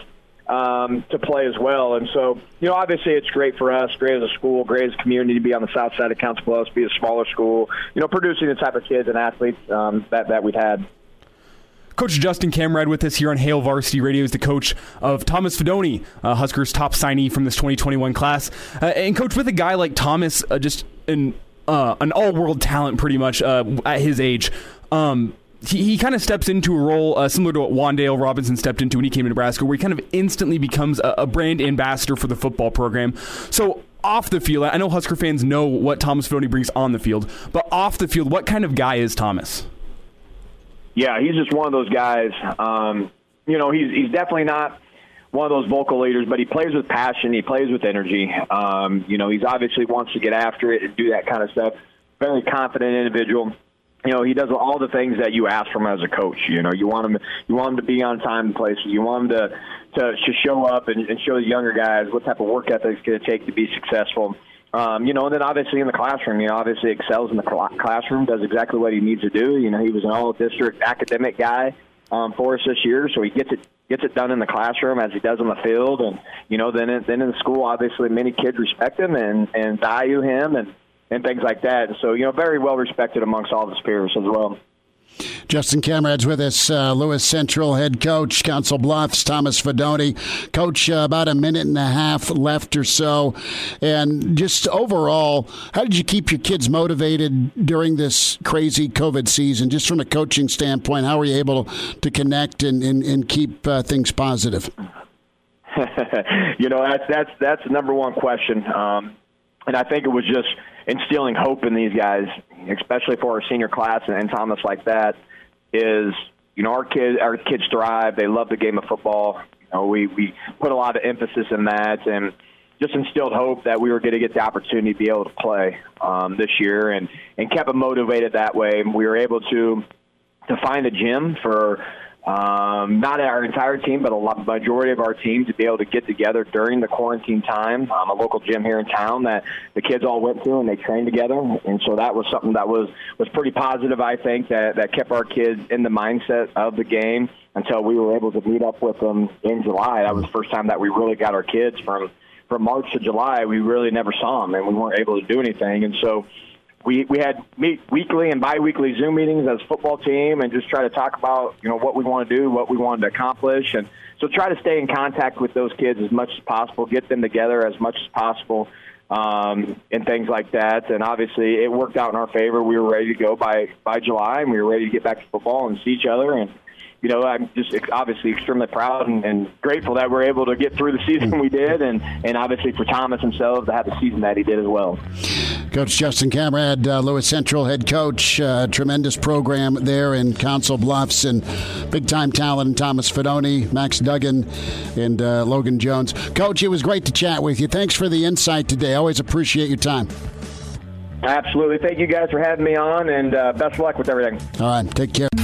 um, to play as well. And so, you know, obviously it's great for us, great as a school, great as a community to be on the south side of Council Bluffs, be a smaller school, you know, producing the type of kids and athletes um, that, that we've had. Coach Justin Camrad with us here on Hail Varsity Radio is the coach of Thomas Fidone, uh, Huskers' top signee from this twenty twenty-one class. Uh, and, Coach, with a guy like Thomas, uh, just an, uh, an all-world talent pretty much uh, at his age, um, he, he kind of steps into a role uh, similar to what Wandale Robinson stepped into when he came to Nebraska, where he kind of instantly becomes a, a brand ambassador for the football program. So off the field, I know Husker fans know what Thomas Fidone brings on the field, but off the field, what kind of guy is Thomas? Yeah, he's just one of those guys. Um, you know, he's he's definitely not one of those vocal leaders, but he plays with passion. He plays with energy. Um, you know, he's obviously wants to get after it and do that kind of stuff. Very confident individual. you know, he does all the things that you ask from him as a coach. You know, you want him, you want him to be on time and places. You want him to, to, to show up and, and show the younger guys what type of work ethic it's going to take to be successful. Um, you know, and then obviously in the classroom, you know, obviously excels in the cl- classroom, does exactly what he needs to do. You know, he was an all-district academic guy um, for us this year, so he gets it gets it done in the classroom as he does on the field. And, you know, then in, then in the school, obviously many kids respect him and, and value him and, and things like that. And so, you know, very well respected amongst all of his peers as well. Justin Camrad's with us, uh, Lewis Central head coach, Council Bluffs, Thomas Fidone. Coach, uh, about a minute and a half left or so. And just overall, how did you keep your kids motivated during this crazy COVID season? Just from a coaching standpoint, how were you able to connect and, and, and keep uh, things positive? you know, that's, that's, that's the number one question. Um, and I think it was just instilling hope in these guys, especially for our senior class and, and Thomas like that, is, you know, our kids, our kids thrive. They love the game of football. You know, we, we put a lot of emphasis in that and just instilled hope that we were going to get the opportunity to be able to play um, this year and, and kept them motivated that way. We were able to, to find a gym for, Um, not our entire team, but a lot, majority of our team to be able to get together during the quarantine time. Um, a local gym here in town that the kids all went to and they trained together. And so that was something that was, was pretty positive, I think, that, that kept our kids in the mindset of the game until we were able to meet up with them in July. That was the first time that we really got our kids from, from March to July. We really never saw them and we weren't able to do anything. And so We we had meet weekly and biweekly Zoom meetings as a football team and just try to talk about, you know, what we want to do, what we wanted to accomplish. And so try to stay in contact with those kids as much as possible, get them together as much as possible, um, and things like that. And obviously it worked out in our favor. We were ready to go by, by July, and we were ready to get back to football and see each other. And, you know, I'm just obviously extremely proud and, and grateful that we're able to get through the season we did, and, and obviously for Thomas himself to have the season that he did as well. Coach Justin Camrad, uh, Lewis Central head coach, uh, tremendous program there in Council Bluffs, and big-time talent in Thomas Fidone, Max Duggan, and uh, Logan Jones. Coach, it was great to chat with you. Thanks for the insight today. Always appreciate your time. Absolutely. Thank you guys for having me on, and uh, best of luck with everything. All right. Take care.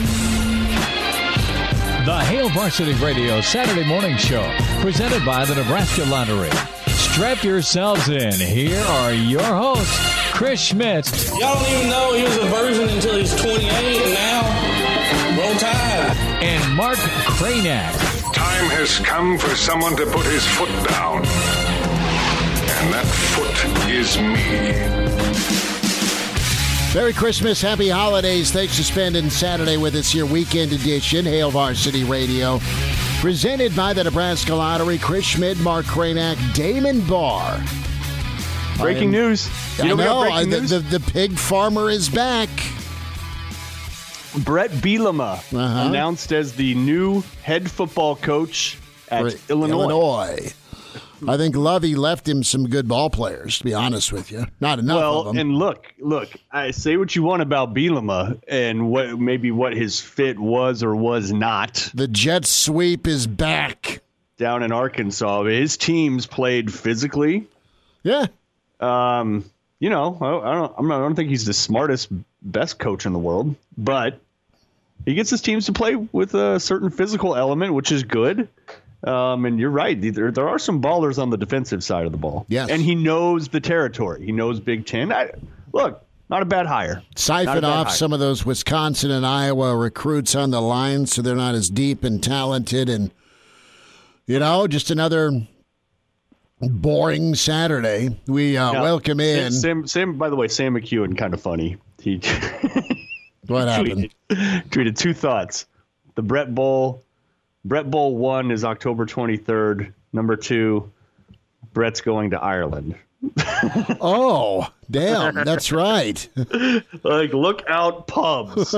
The Hail Varsity Radio Saturday Morning Show, presented by the Nebraska Lottery. Strap yourselves in. Here are your hosts, Chris Schmidt. Y'all don't even know he was a virgin until he's twenty-eight, and now, roll tide. And Mark Cranack. Time has come for someone to put his foot down. And that foot is me. Merry Christmas, happy holidays. Thanks for spending Saturday with us, your weekend edition, Hail Varsity Radio. Presented by the Nebraska Lottery, Chris Schmidt, Mark Cranack, Damon Barr. Breaking I, news. You I know, know, breaking I, the, news? the, the pig farmer is back. Brett Bielema Uh-huh. announced as the new head football coach at For Illinois. Illinois. I think Lovey left him some good ball players, to be honest with you. Not enough Well, of them. and look, look, I say what you want about Bielema and what maybe what his fit was or was not The jet sweep is back. down in Arkansas. His teams played physically. Yeah. Um, you know, I, I don't, I'm not, I don't think he's the smartest, best coach in the world, but he gets his teams to play with a certain physical element, which is good. Um, and you're right. There, there are some ballers on the defensive side of the ball. Yes. And he knows the territory. He knows Big Ten. I, look, not a bad hire. Siphon off hire. some of those Wisconsin and Iowa recruits on the line so they're not as deep and talented. And, you know, just another boring Saturday. We uh, Now, welcome in. Sam, Sam, by the way, Sam McEwen, kind of funny. He What happened? tweeted, tweeted two thoughts. The Brett Bowl. Brett Bowl one is October twenty-third. Number two, Brett's going to Ireland. Oh, damn. That's right. Like, look out, pubs.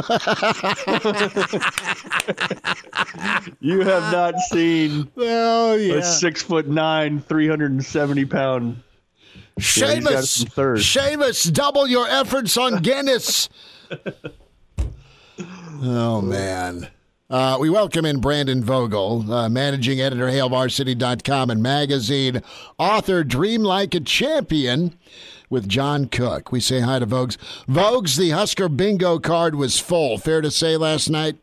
You have not seen Oh, yeah. a six foot nine, three hundred seventy pound. Yeah, he's got Seamus, some thirst. Seamus, double your efforts on Guinness. Oh, man. Uh, we welcome in Brandon Vogel, uh, managing editor, Hail Varsity dot com and magazine, author, Dream Like a Champion. with John Cook. We say hi to Vogues. Vogues, the Husker bingo card was full. Fair to say last night?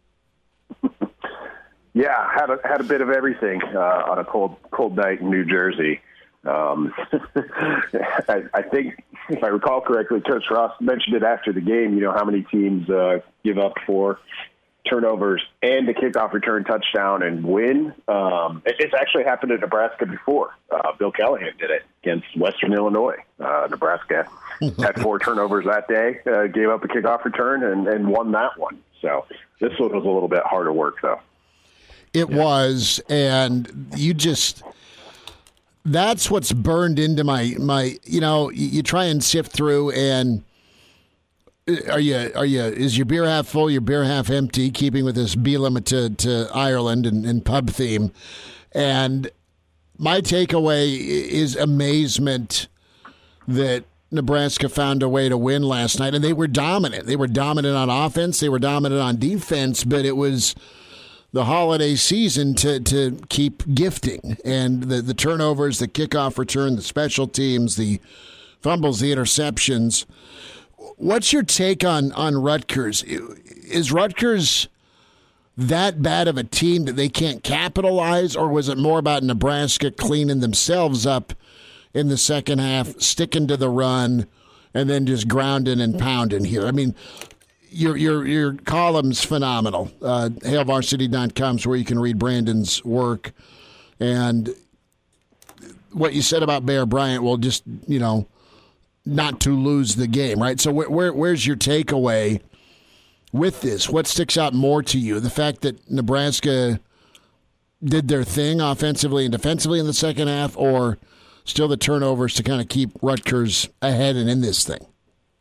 Yeah, had a, had a bit of everything uh, on a cold cold night in New Jersey. Um, I, I think, if I recall correctly, Coach Ross mentioned it after the game, you know, how many teams uh, give up four turnovers and a kickoff return touchdown and win. Um, it, it's actually happened at Nebraska before. Uh, Bill Callahan did it against Western Illinois. Uh, Nebraska had four turnovers that day, uh, gave up a kickoff return, and, and won that one. So this one was a little bit harder work, though. It yeah. was, and you just... That's what's burned into my, my you know, you, you try and sift through, and are you, are you, is your beer half full, your beer half empty, keeping with this Bielema to, to Ireland and, and pub theme. And my takeaway is amazement that Nebraska found a way to win last night, and they were dominant. They were dominant on offense, they were dominant on defense, but it was the holiday season to, to keep gifting. And the, the turnovers, the kickoff return, the special teams, the fumbles, the interceptions. What's your take on, on Rutgers? Is Rutgers that bad of a team that they can't capitalize, or was it more about Nebraska cleaning themselves up in the second half, sticking to the run, and then just grounding and pounding here? I mean, Your your your column's phenomenal. Uh, hail varsity dot com is where you can read Brandon's work. And what you said about Bear Bryant, well, just, you know, not to lose the game, right? So where, where where's your takeaway with this? What sticks out more to you? The fact that Nebraska did their thing offensively and defensively in the second half, or still the turnovers to kind of keep Rutgers ahead and in this thing?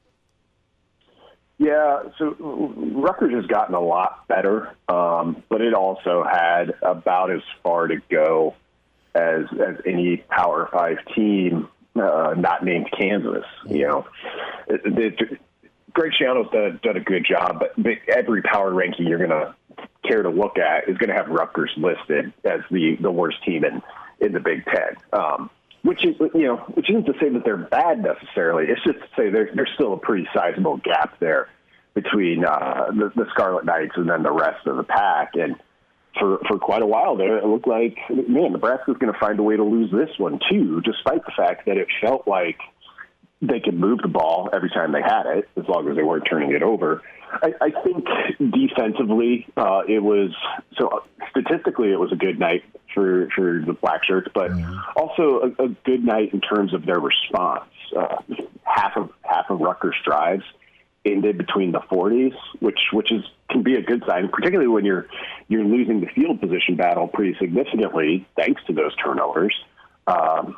Yeah, so Rutgers has gotten a lot better, um, but it also had about as far to go as as any Power Five team, uh, not named Kansas. You know, it, it, Greg Schiano's done, done a good job, but every power ranking you're going to care to look at is going to have Rutgers listed as the, the worst team in, in the Big Ten. Um, Which is, you know, which isn't to say that they're bad necessarily. It's just to say there's there's still a pretty sizable gap there between uh, the, the Scarlet Knights and then the rest of the pack. And for for quite a while there, it looked like, man, Nebraska's going to find a way to lose this one too, despite the fact that it felt like they could move the ball every time they had it, as long as they weren't turning it over. I, I think defensively, uh, it was so statistically it was a good night for, for the Black Shirts, but mm-hmm. also a, a good night in terms of their response. Uh, half of half of Rutgers' drives ended between the forties, which which is can be a good sign, particularly when you're you're losing the field position battle pretty significantly thanks to those turnovers. Um,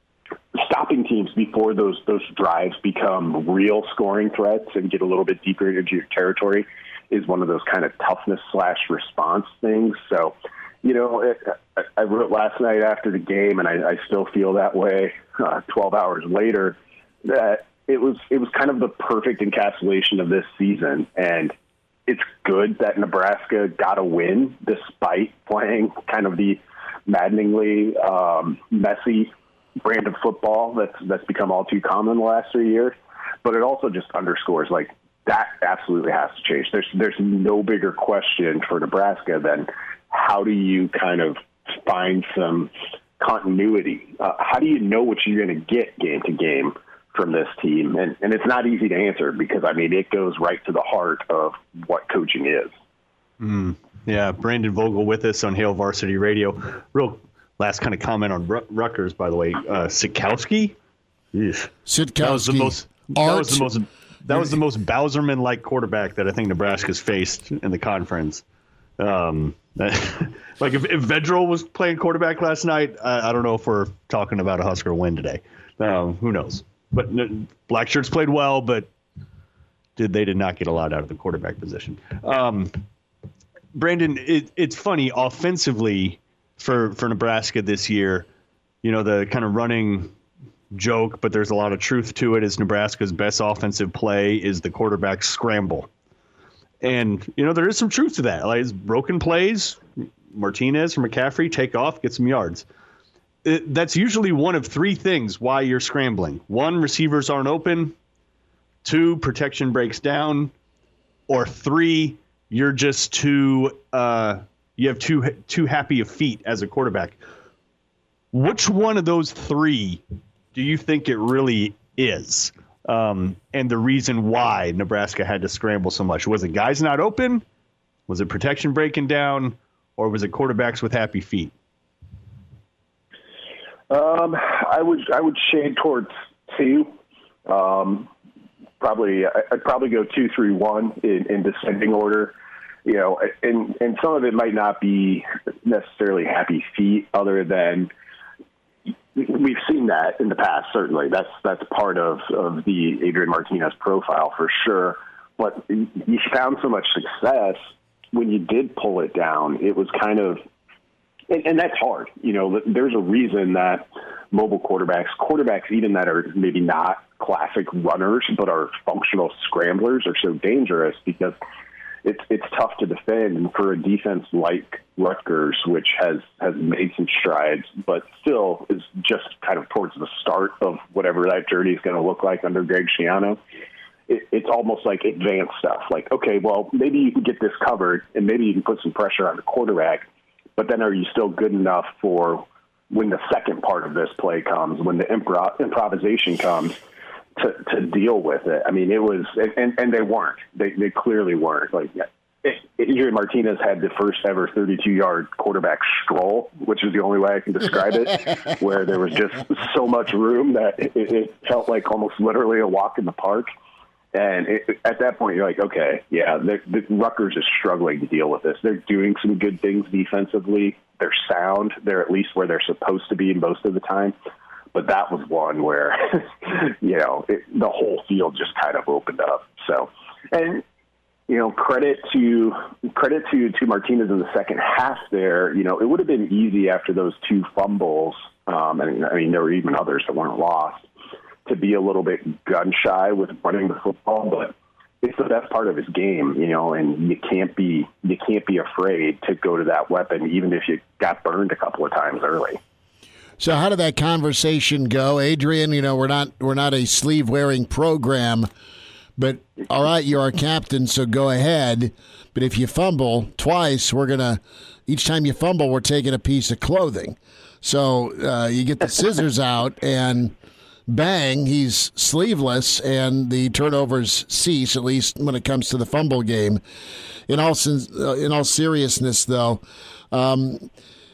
stopping teams before those those drives become real scoring threats and get a little bit deeper into your territory is one of those kind of toughness slash response things. So, you know, it, I wrote last night after the game, and I, I still feel that way uh, twelve hours later, that it was it was kind of the perfect encapsulation of this season. And it's good that Nebraska got a win despite playing kind of the maddeningly um, messy brand of football that's that's become all too common the last three years. But it also just underscores, like, that absolutely has to change. There's there's no bigger question for Nebraska than how do you kind of find some continuity? Uh, how do you know what you're going to get game to game from this team? And, and it's not easy to answer because, I mean, it goes right to the heart of what coaching is. Mm, yeah, Brandon Vogel with us on Hail Varsity Radio. Real last kind of comment on Rutgers, by the way. Uh, Sitkowski? Sitkowski. That was the most... That was the most That was the most Bowserman-like quarterback that I think Nebraska's faced in the conference. Um, like if, if Vedral was playing quarterback last night, I, I don't know if we're talking about a Husker win today. Um, who knows? But Black Shirts played well, but did they did not get a lot out of the quarterback position. Um, Brandon, it, it's funny offensively for for Nebraska this year. You know, the kind of running joke, but there's a lot of truth to it, is Nebraska's best offensive play is the quarterback scramble. And, you know, there is some truth to that. Like, broken plays, Martinez or McCaffrey take off, get some yards. it, that's usually one of three things why you're scrambling. One, receivers aren't open. Two, protection breaks down. Or three, you're just too uh, you have too too happy of feet as a quarterback. Which one of those three do you think it really is? Um, and the reason why Nebraska had to scramble so much? Was it guys not open? Was it protection breaking down? Or was it quarterbacks with happy feet? Um, I would I would shade towards two. Um, probably I'd probably go two, three, one in, in descending order. You know, and and some of it might not be necessarily happy feet, other than we've seen that in the past. Certainly, that's that's part of of the Adrian Martinez profile for sure. But you found so much success when you did pull it down. It was kind of, and, and that's hard. You know, there's a reason that mobile quarterbacks, quarterbacks even that are maybe not classic runners but are functional scramblers, are so dangerous, because it's it's tough to defend. And for a defense like Rutgers, which has, has made some strides, but still is just kind of towards the start of whatever that journey is going to look like under Greg Schiano, it, it's almost like advanced stuff. Like, okay, well, maybe you can get this covered, and maybe you can put some pressure on the quarterback, but then are you still good enough for when the second part of this play comes, when the improv, improvisation comes, to, to deal with it? I mean, it was, and, and they weren't. They they clearly weren't. Like, it, Adrian Martinez had the first ever thirty-two-yard quarterback stroll, which is the only way I can describe it, where there was just so much room that it, it felt like almost literally a walk in the park. And it, at that point, you're like, okay, yeah, the Rutgers is struggling to deal with this. They're doing some good things defensively. They're sound. They're at least where they're supposed to be most of the time. But that was one where, you know, it, the whole field just kind of opened up. So, and, you know, credit to credit to, to Martinez in the second half there. You know, it would have been easy after those two fumbles. Um, and I mean, there were even others that weren't lost, to be a little bit gun shy with running the football, but it's the best part of his game, you know, and you can't be you can't be afraid to go to that weapon, even if you got burned a couple of times early. So how did that conversation go, Adrian? You know, we're not we're not a sleeve wearing program, but all right, you're our captain, so go ahead. But if you fumble twice, we're gonna each time you fumble, we're taking a piece of clothing. So uh, you get the scissors out and bang, he's sleeveless, and the turnovers cease, at least when it comes to the fumble game. In all in all seriousness, though, um,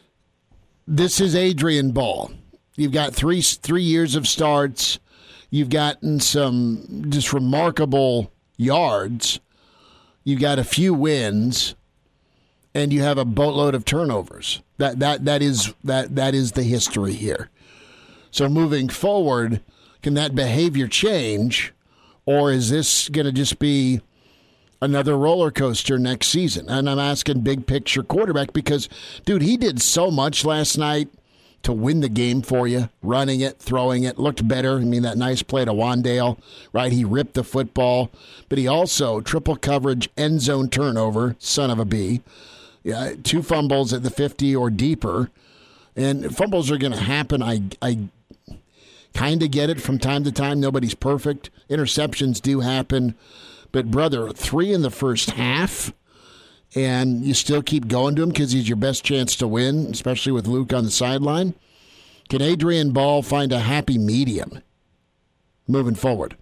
this is Adrian Ball. You've got three three years of starts. You've gotten some just remarkable yards. You've got a few wins, and you have a boatload of turnovers. That that that is that that is the history here. So moving forward, can that behavior change, or is this going to just be another roller coaster next season? And I'm asking big picture quarterback because, dude, he did so much last night to win the game for you, running it, throwing it, looked better. I mean, that nice play to Wandale, right? He ripped the football, but he also triple coverage, end zone turnover, son of a B. Yeah, two fumbles at the fifty or deeper. And fumbles are going to happen. I I kind of get it from time to time. Nobody's perfect. Interceptions do happen. But, brother, three in the first half, and you still keep going to him because he's your best chance to win, especially with Luke on the sideline. Can Adrian Ball find a happy medium moving forward?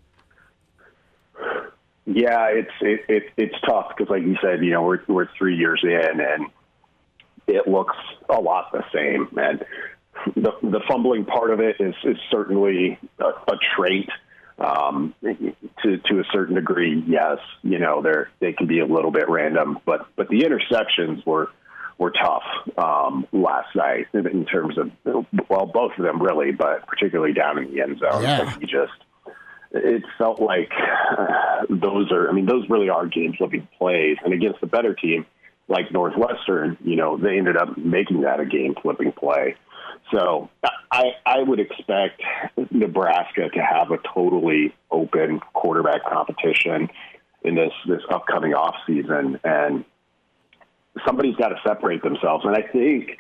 Yeah, it's it, it it's tough because, like you said, you know, we're we're three years in, and it looks a lot the same. And the the fumbling part of it is is certainly a, a trait. Um, to to a certain degree, yes, you know, they're they can be a little bit random, but but the interceptions were were tough um, last night in, in terms of, well, both of them really, but particularly down in the end zone. Yeah. Like you just it felt like uh, those are, I mean, those really are game-flipping plays, and against the better team like Northwestern, you know, they ended up making that a game-flipping play. So I, I would expect Nebraska to have a totally open quarterback competition in this, this upcoming offseason, and somebody's got to separate themselves. And I think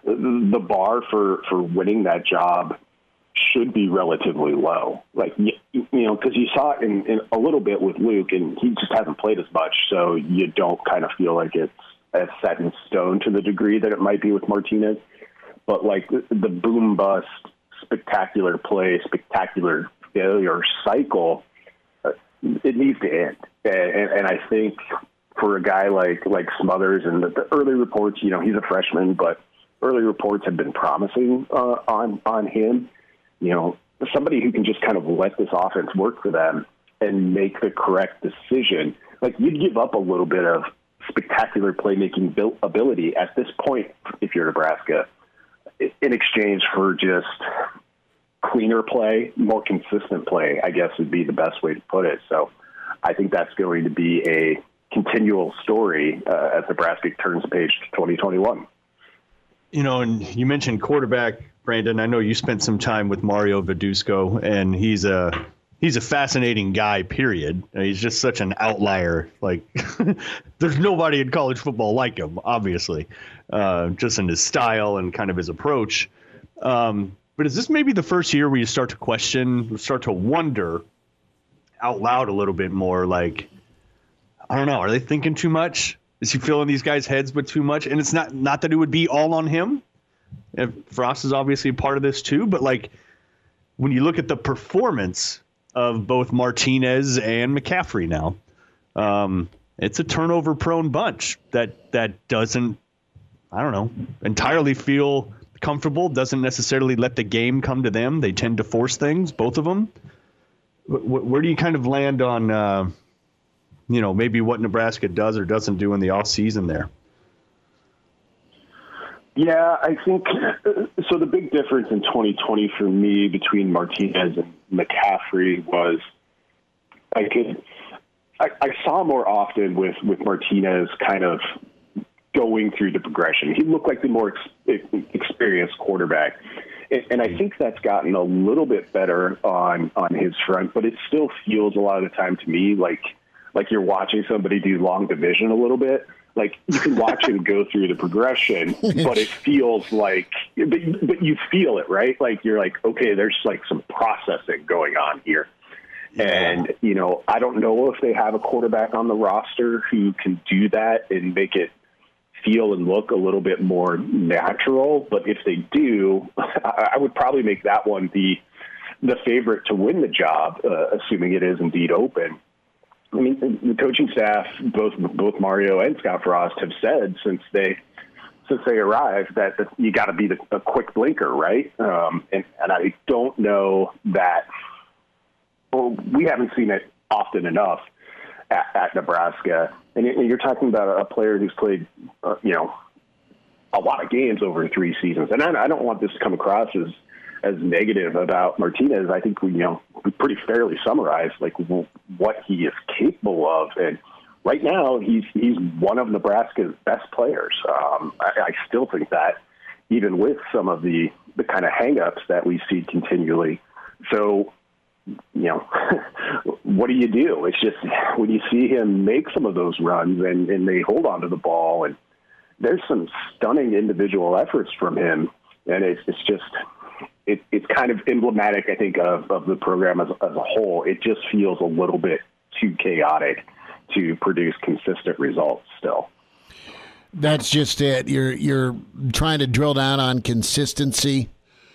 the bar for, for winning that job should be relatively low. Like, you, you know, because you saw it in, in a little bit with Luke, and he just hasn't played as much, so you don't kind of feel like it's as set in stone to the degree that it might be with Martinez. But, like, the, the boom-bust, spectacular play, spectacular failure cycle, uh, it needs to end. And, and, and I think for a guy like, like Smothers, and the, the early reports, you know, he's a freshman, but early reports have been promising uh, on, on him. You know, somebody who can just kind of let this offense work for them and make the correct decision. Like, you'd give up a little bit of spectacular playmaking ability at this point if you're Nebraska in exchange for just cleaner play, more consistent play, I guess would be the best way to put it. So I think that's going to be a continual story uh, as Nebraska turns the page to twenty twenty-one. You know, and you mentioned quarterback, Brandon. I know you spent some time with Mario Verduzco, and he's a he's a fascinating guy, period. He's just such an outlier. Like, there's nobody in college football like him, obviously, uh, just in his style and kind of his approach. Um, but is this maybe the first year where you start to question, start to wonder out loud a little bit more, like, I don't know, are they thinking too much? Is he filling these guys' heads with too much? And it's not not that it would be all on him. Frost is obviously a part of this too, but like when you look at the performance of both Martinez and McCaffrey now, um, it's a turnover-prone bunch that that doesn't, I don't know, entirely feel comfortable, doesn't necessarily let the game come to them. They tend to force things, both of them. Where do you kind of land on, uh, you know, maybe what Nebraska does or doesn't do in the offseason there? Yeah, I think so. The big difference in twenty twenty for me between Martinez and McCaffrey was I could I, I saw more often with, with Martinez kind of going through the progression. He looked like the more ex, experienced quarterback, and, and I think that's gotten a little bit better on on his front. But it still feels a lot of the time to me like like you're watching somebody do long division a little bit. Like, you can watch him go through the progression, but it feels like, but, but you feel it, right? Like, you're like, okay, there's like some processing going on here. Yeah. And, you know, I don't know if they have a quarterback on the roster who can do that and make it feel and look a little bit more natural. But if they do, I would probably make that one the, the favorite to win the job, uh, assuming it is indeed open. I mean, the coaching staff, both both Mario and Scott Frost, have said since they since they arrived that, that you got to be the, a quick blinker, right? Um, and, and I don't know that. Well, we haven't seen it often enough at, at Nebraska. And you're talking about a player who's played, uh, you know, a lot of games over three seasons. And I, I don't want this to come across as. as negative about Martinez. I think we, you know, we pretty fairly summarized like w- what he is capable of. And right now he's, he's one of Nebraska's best players. Um, I, I still think that even with some of the, the kind of hangups that we see continually. So, you know, what do you do? It's just when you see him make some of those runs and, and they hold on to the ball, and there's some stunning individual efforts from him. And it's, it's just, It, it's kind of emblematic, I think, of, of the program as, as a whole. It just feels a little bit too chaotic to produce consistent results still. That's just it. You're you're trying to drill down on consistency.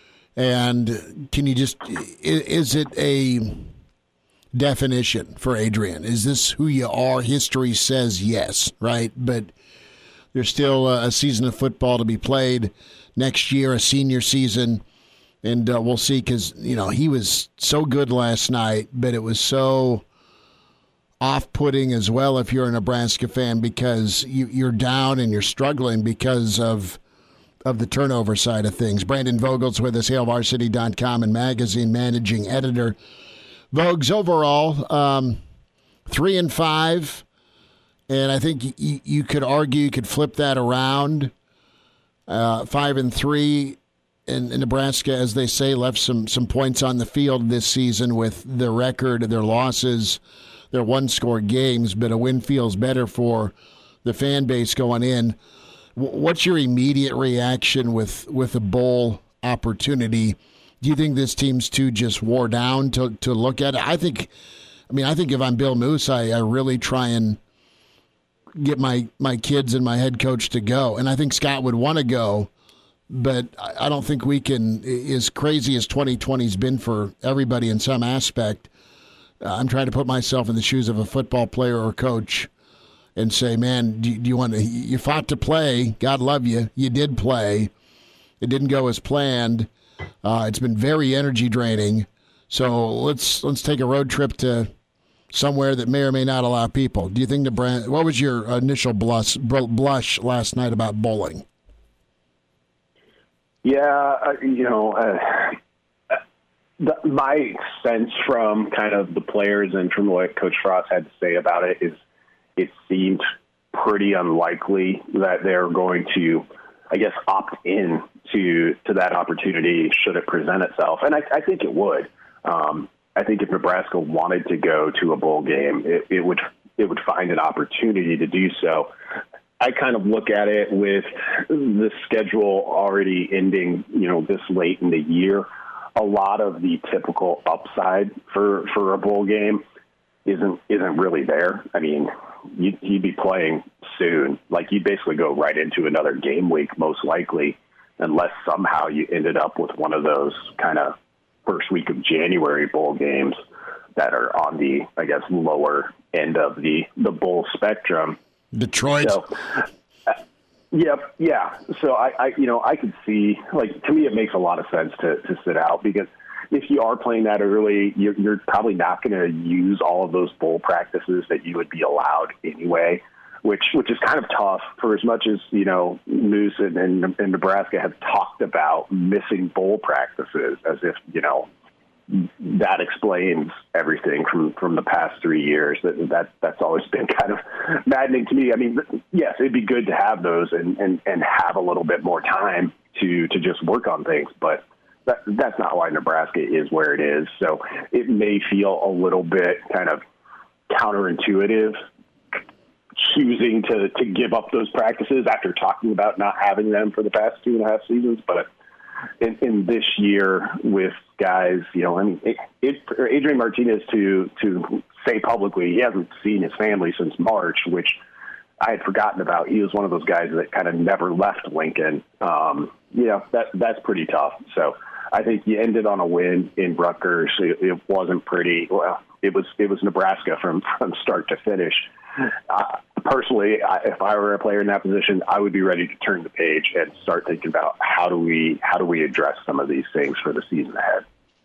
And can you just, is it a definition for Adrian? Is this who you are? History says yes, right? But there's still a season of football to be played next year, a senior season. And uh, we'll see, because, you know, he was so good last night, but it was so off-putting as well if you're a Nebraska fan, because you, you're down and you're struggling because of of the turnover side of things. Brandon Vogel's with us, Hail Varsity dot com and magazine managing editor. Vogues, overall, um, three and five, and I think you, you could argue you could flip that around. Uh, five and three. And Nebraska, as they say, left some, some points on the field this season with their record, their losses, their one-score games, but a win feels better for the fan base going in. what's your immediate reaction with, with a bowl opportunity? Do you think this team's too just wore down to, to look at it? I think, I mean, I think if I'm Bill Moose, I, I really try and get my, my kids and my head coach to go. And I think Scott would want to go, but I don't think we can, as crazy as twenty twenty's been for everybody in some aspect, uh, I'm trying to put myself in the shoes of a football player or coach and say, man, do, do you want to, you fought to play, God love you, you did play, it didn't go as planned, uh, it's been very energy draining, so let's let's take a road trip to somewhere that may or may not allow people. Do you think the brand, what was your initial blush, blush last night about bowling? Yeah, uh, you know, uh, the, my sense from kind of the players and from what Coach Frost had to say about it is it seemed pretty unlikely that they're going to, I guess, opt in to, to that opportunity should it present itself. And I, I think it would. Um, I think if Nebraska wanted to go to a bowl game, it, it would it would find an opportunity to do so. I kind of look at it with the schedule already ending, you know, this late in the year. A lot of the typical upside for, for a bowl game isn't isn't really there. I mean, you'd, you'd be playing soon. Like, you'd basically go right into another game week, most likely, unless somehow you ended up with one of those kind of first week of January bowl games that are on the, I guess, lower end of the, the bowl spectrum. Detroit. So, uh, yep, yeah. So I, I, you know, I could see, like, to me, it makes a lot of sense to, to sit out, because if you are playing that early, you're, you're probably not going to use all of those bowl practices that you would be allowed anyway, which which is kind of tough for as much as, you know, Moose and, and, and Nebraska have talked about missing bowl practices as if, you know, that explains everything from, from the past three years. That, that that's always been kind of maddening to me. I mean, yes, it'd be good to have those and, and, and have a little bit more time to, to just work on things, but that, that's not why Nebraska is where it is. So it may feel a little bit kind of counterintuitive choosing to, to give up those practices after talking about not having them for the past two and a half seasons. But in, in this year with guys, you know, I mean, it, it, Adrian Martinez to, to say publicly he hasn't seen his family since March, which I had forgotten about. He was one of those guys that kind of never left Lincoln. Um, you know, that, that's pretty tough. So I think you ended on a win in Rutgers. It, it wasn't pretty. Well, it was, it was Nebraska from, from start to finish. Uh, personally, I, if I were a player in that position, I would be ready to turn the page and start thinking about how do we how do we address some of these things for the season ahead.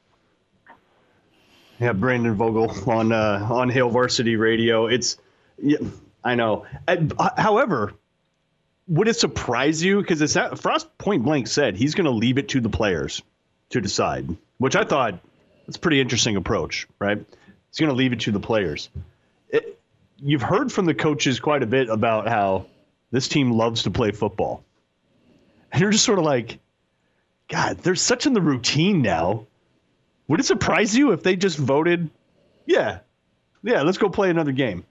Yeah, Brandon Vogel on uh, on Hail Varsity Radio. It's, yeah, I know. Uh, however, would it surprise you? Because it's not, Frost point blank said he's going to leave it to the players to decide, which I thought that's a pretty interesting approach, right? He's going to leave it to the players. It, You've heard from the coaches quite a bit about how this team loves to play football. And you're just sort of like, God, they're such in the routine now. Would it surprise you if they just voted, yeah, yeah, let's go play another game?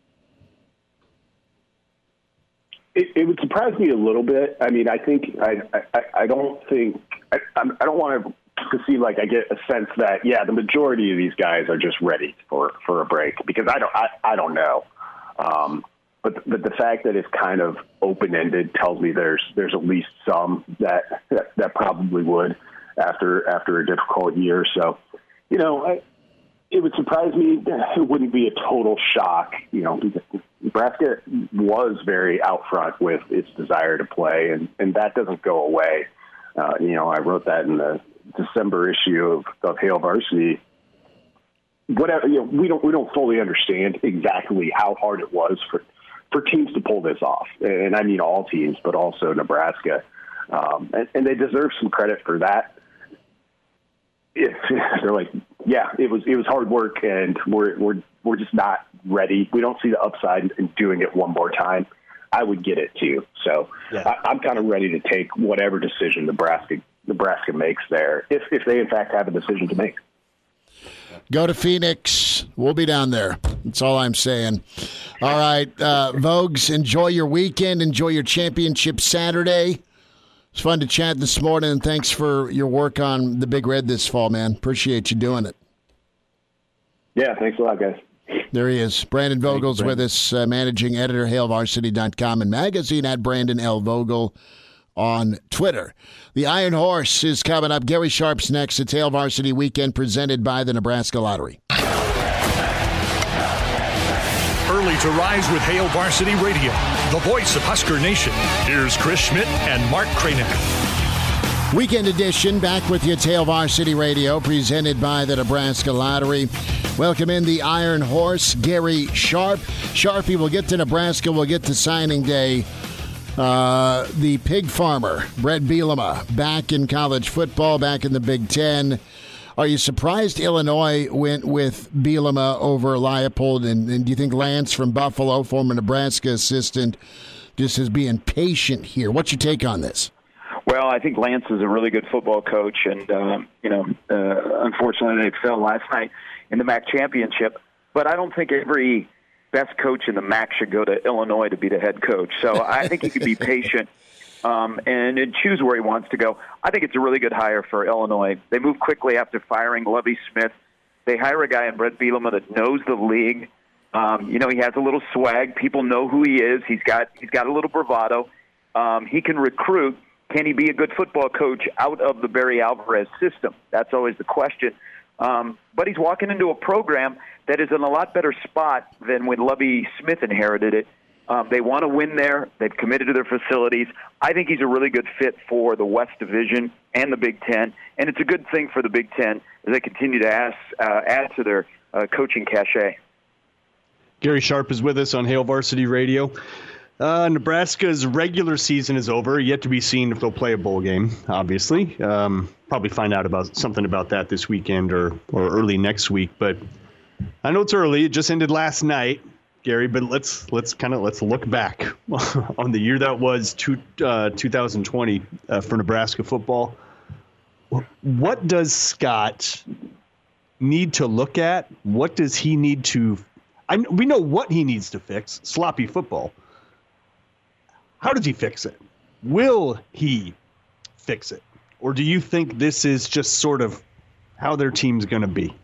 It, it would surprise me a little bit. I mean, I think I I, I don't think I, I don't want to to seem like I get a sense that, yeah, the majority of these guys are just ready for, for a break, because I don't I, I don't know. Um, but, but the fact that it's kind of open-ended tells me there's there's at least some that that, that probably would after after a difficult year. So, you know, I, it would surprise me. It wouldn't be a total shock. You know, Nebraska was very out front with its desire to play, and, and that doesn't go away. Uh, you know, I wrote that in the December issue of, of Hail Varsity. Whatever, you know, we don't we don't fully understand exactly how hard it was for, for teams to pull this off, and I mean all teams, but also Nebraska, um, and, and they deserve some credit for that. If they're like, yeah, it was it was hard work, and we're we're we're just not ready. We don't see the upside in doing it one more time. I would get it too. So yeah. I, I'm kind of ready to take whatever decision Nebraska Nebraska makes there, if if they in fact have a decision to make. Go to Phoenix. We'll be down there. That's all I'm saying. All right, uh, Vogues, enjoy your weekend. Enjoy your championship Saturday. It's fun to chat this morning, and thanks for your work on the Big Red this fall, man. Appreciate you doing it. Yeah, thanks a lot, guys. There he is. Brandon Vogel's with us, uh, managing editor, hail varsity dot com and magazine at Brandon L. Vogel on Twitter. The Iron Horse is coming up. Gary Sharp's next. It's Hail Varsity Weekend presented by the Nebraska Lottery. Early to rise with Hail Varsity Radio, the voice of Husker Nation. Here's Chris Schmidt and Mark Kranek. Weekend edition, back with you at Hail Varsity Radio, presented by the Nebraska Lottery. Welcome in the Iron Horse, Gary Sharp. Sharpie will get to Nebraska, we'll get to signing day. Uh, the pig farmer, Brett Bielema, back in college football, back in the Big Ten. Are you surprised Illinois went with Bielema over Leipold? And, and do you think Lance from Buffalo, former Nebraska assistant, just is being patient here? What's your take on this? Well, I think Lance is a really good football coach, and um, you know, uh, unfortunately, they fell last night in the M A C championship. But I don't think every best coach in the M A C should go to Illinois to be the head coach. So I think he could be patient um, and, and choose where he wants to go. I think it's a really good hire for Illinois. They move quickly after firing Lovie Smith. They hire a guy in Brett Bielema that knows the league. Um, you know, he has a little swag. People know who he is. He's got he's got a little bravado. Um, he can recruit. Can he be a good football coach out of the Barry Alvarez system? That's always the question. Um, but he's walking into a program that is in a lot better spot than when Lovie Smith inherited it. Um, they want to win there. They've committed to their facilities. I think he's a really good fit for the West Division and the Big Ten, and it's a good thing for the Big Ten as they continue to ask, uh, add to their uh, coaching cachet. Gary Sharp is with us on Hail Varsity Radio. Uh, Nebraska's regular season is over. Yet to be seen if they'll play a bowl game, obviously. Um, probably find out about something about that this weekend or, or early next week. But I know it's early. It just ended last night, Gary. But let's let's kind of let's look back on the year that was two, uh, two thousand twenty uh, for Nebraska football. What does Scott need to look at? What does he need to? I, we know what he needs to fix: sloppy football. How does he fix it? Will he fix it? Or do you think this is just sort of how their team's going to be?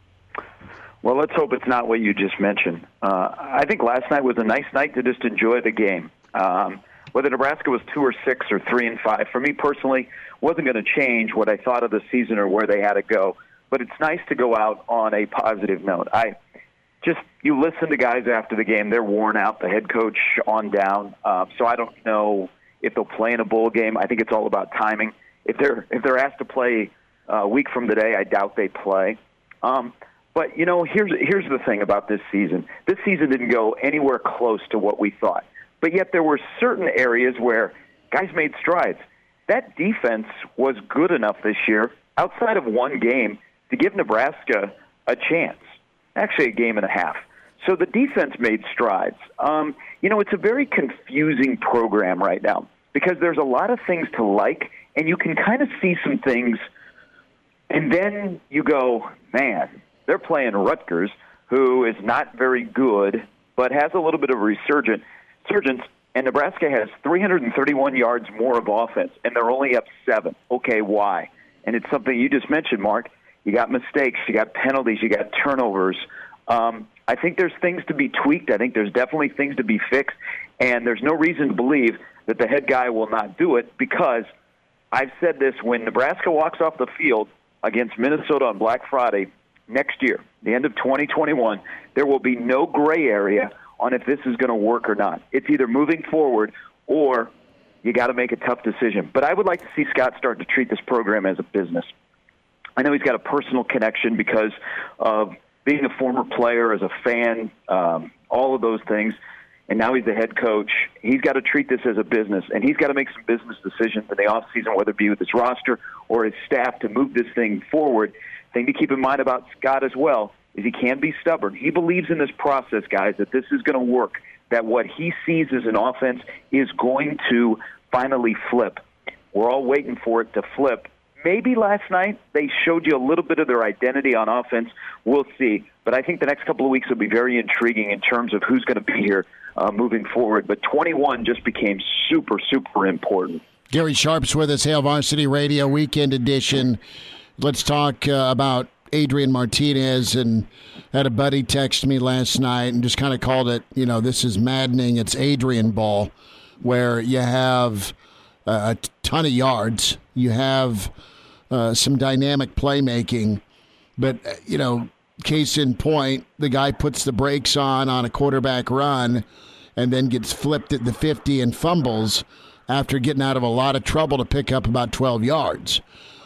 Well, let's hope it's not what you just mentioned. Uh, I think last night was a nice night to just enjoy the game. Um, whether Nebraska was two or six or three and five, for me personally, wasn't going to change what I thought of the season or where they had to go. But it's nice to go out on a positive note. I Just you listen to guys after the game; they're worn out. The head coach on down, uh, so I don't know if they'll play in a bowl game. I think it's all about timing. If they're if they're asked to play a week from today, I doubt they play. Um, but you know, here's here's the thing about this season. This season didn't go anywhere close to what we thought, but yet there were certain areas where guys made strides. That defense was good enough this year, outside of one game, to give Nebraska a chance. Actually, a game and a half. So the defense made strides. Um, you know, it's a very confusing program right now because there's a lot of things to like, and you can kind of see some things, and then you go, man, they're playing Rutgers, who is not very good, but has a little bit of a resurgence, resurgence and Nebraska has three hundred thirty-one yards more of offense, and they're only up seven. Okay, why? And it's something you just mentioned, Mark. You got mistakes, you got penalties, you got turnovers. Um, I think there's things to be tweaked. I think there's definitely things to be fixed, and there's no reason to believe that the head guy will not do it because I've said this, when Nebraska walks off the field against Minnesota on Black Friday next year, the end of twenty twenty-one, there will be no gray area on if this is going to work or not. It's either moving forward or you got to make a tough decision. But I would like to see Scott start to treat this program as a business. I know he's got a personal connection because of being a former player, as a fan, um, all of those things, and now he's the head coach. He's got to treat this as a business, and he's got to make some business decisions in the offseason, whether it be with his roster or his staff, to move this thing forward. Thing to keep in mind about Scott as well is he can be stubborn. He believes in this process, guys, that this is going to work, that what he sees as an offense is going to finally flip. We're all waiting for it to flip. maybe last night they showed you a little bit of their identity on offense. We'll see. But I think the next couple of weeks will be very intriguing in terms of who's going to be here uh, moving forward. But twenty-one just became super, super important. Gary Sharp's with us, Hail Varsity Radio Weekend Edition. Let's talk uh, about Adrian Martinez. And had a buddy text me last night and just kind of called it, you know, this is maddening. It's Adrian ball, where you have uh, a ton of yards. You have uh, some dynamic playmaking. But, uh, you know, case in point, the guy puts the brakes on on a quarterback run and then gets flipped at the fifty and fumbles after getting out of a lot of trouble to pick up about twelve yards.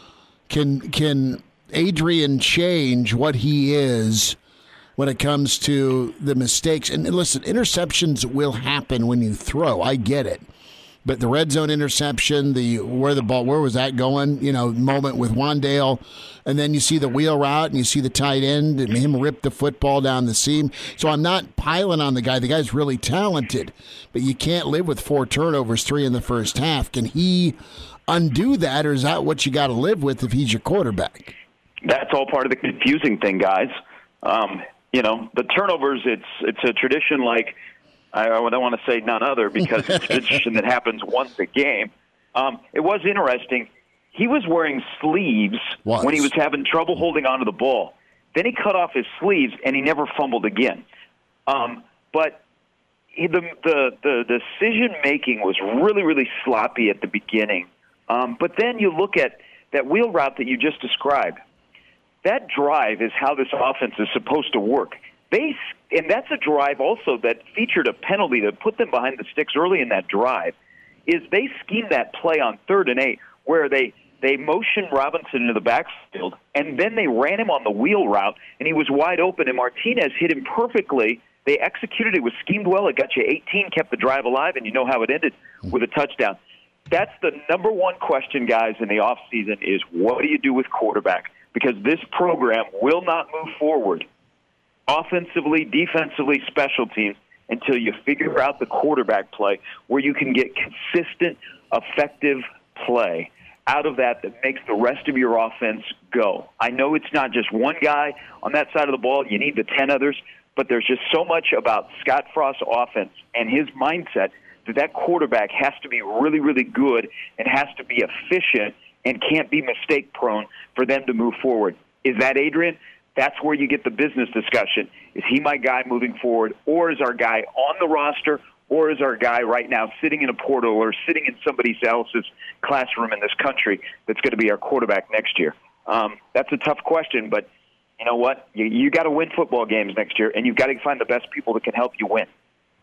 Can can Adrian change what he is when it comes to the mistakes? And listen, interceptions will happen when you throw. I get it. But the red zone interception, the where the ball, where was that going? You know, moment with Wandale, and then you see the wheel route and you see the tight end and him rip the football down the seam. So I'm not piling on the guy. The guy's really talented, but you can't live with four turnovers, three in the first half. Can he undo that, or is that what you got to live with if he's your quarterback? That's all part of the confusing thing, guys. Um, you know, the turnovers, it's it's a tradition like, I don't want to say none other because it's a tradition that happens once a game. Um, it was interesting. He was wearing sleeves was. when he was having trouble holding onto the ball. Then he cut off his sleeves, and he never fumbled again. Um, but he, the, the, the decision-making was really, really sloppy at the beginning. Um, but then you look at that wheel route that you just described. That drive is how this offense is supposed to work. They, and that's a drive also that featured a penalty that put them behind the sticks early in that drive, is they schemed that play on third and eight where they, they motioned Robinson into the backfield, and then they ran him on the wheel route, and he was wide open, and Martinez hit him perfectly. They executed it. It was schemed well. It got you eighteen, kept the drive alive, and you know how it ended with a touchdown. That's the number one question, guys, in the offseason is what do you do with quarterback? Because this program will not move forward offensively, defensively, special teams, until you figure out the quarterback play where you can get consistent, effective play out of that that makes the rest of your offense go. I know it's not just one guy on that side of the ball. You need the ten others, but there's just so much about Scott Frost's offense and his mindset that that quarterback has to be really, really good and has to be efficient and can't be mistake-prone for them to move forward. Is that Adrian? That's where you get the business discussion. Is he my guy moving forward, or is our guy on the roster, or is our guy right now sitting in a portal or sitting in somebody else's classroom in this country that's going to be our quarterback next year? Um, that's a tough question, but you know what? You, you got to win football games next year, and you've got to find the best people that can help you win.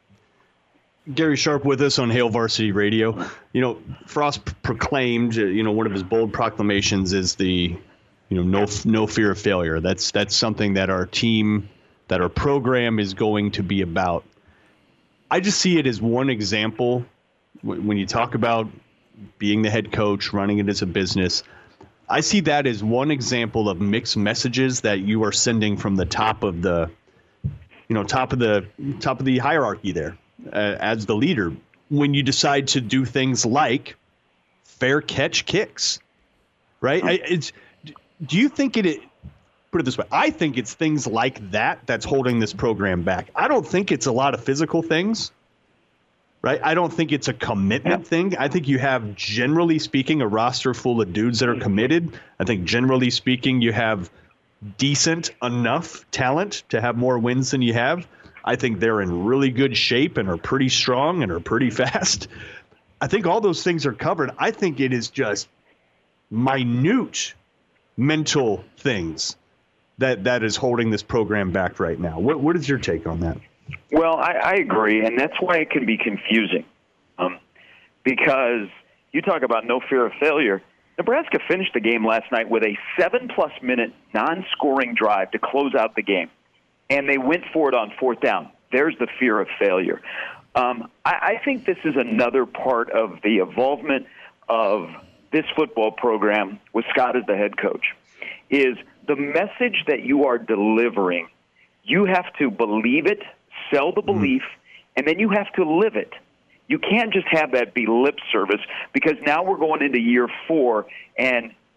Gary Sharp with us on Hail Varsity Radio. You know, Frost proclaimed, you know, one of his bold proclamations is the, you know, no no fear of failure. That's that's something that our team, that our program is going to be about. I just see it as one example when you talk about being the head coach, running it as a business. I see that as one example of mixed messages that you are sending from the top of the, you know, top of the top of the hierarchy there. Uh, as the leader, when you decide to do things like fair catch kicks, right? I, it's, do you think it, it, put it this way, I think it's things like that that's holding this program back. I don't think it's a lot of physical things, right? I don't think it's a commitment thing. I think you have, generally speaking, a roster full of dudes that are committed. I think, generally speaking, you have decent enough talent to have more wins than you have. I think they're in really good shape and are pretty strong and are pretty fast. I think all those things are covered. I think it is just minute mental things that, that is holding this program back right now. What what is your take on that? Well, I, I agree, and that's why it can be confusing. Um, because you talk about no fear of failure. Nebraska finished the game last night with a seven-plus minute non-scoring drive to close out the game. And they went for it on fourth down. There's the fear of failure. Um, I, I think this is another part of the involvement of this football program with Scott as the head coach, is the message that you are delivering. You have to believe it, sell the belief, and then you have to live it. You can't just have that be lip service, because now we're going into year four, and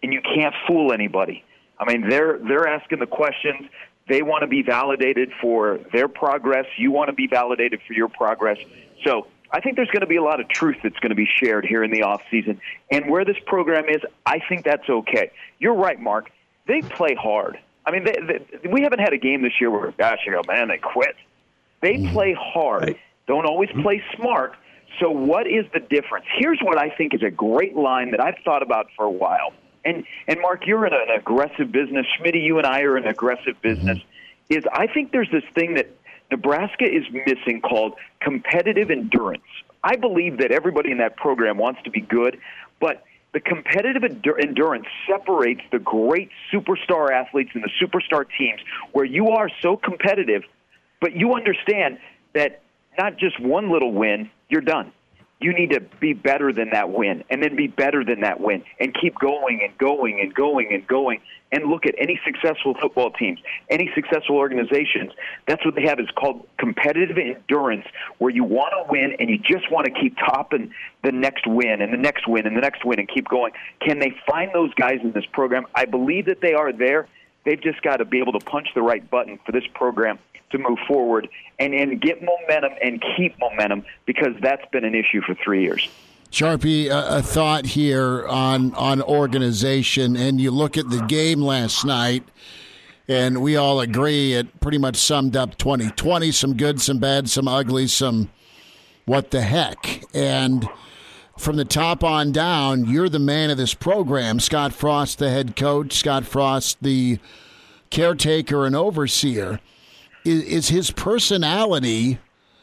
and you can't fool anybody. I mean, they're they're asking the questions. They want to be validated for their progress. You want to be validated for your progress. So I think there's going to be a lot of truth that's going to be shared here in the offseason. And where this program is, I think that's okay. You're right, Mark. They play hard. I mean, they, they, we haven't had a game this year where, gosh, you go, man, they quit. They play hard. Right. Don't always play smart. So what is the difference? Here's what I think is a great line that I've thought about for a while. And, and Mark, you're in an aggressive business. Schmitty, you and I are in aggressive business. Is I think there's this thing that Nebraska is missing called competitive endurance. I believe that everybody in that program wants to be good, but the competitive endur- endurance separates the great superstar athletes and the superstar teams where you are so competitive, but you understand that not just one little win, you're done. You need to be better than that win, and then be better than that win, and keep going and going and going and going. And look at any successful football teams, any successful organizations. That's what they have. It's called competitive endurance, where you want to win and you just want to keep topping the next win and the next win and the next win and keep going. Can they find those guys in this program? I believe that they are there. They've just got to be able to punch the right button for this program to move forward and, and get momentum and keep momentum, because that's been an issue for three years. Sharpie, a, a thought here on, on organization, and you look at the game last night, and we all agree it pretty much summed up twenty twenty, some good, some bad, some ugly, some what the heck. And from the top on down, you're the man of this program. Scott Frost, the head coach, Scott Frost, the caretaker and overseer. Is, is his personality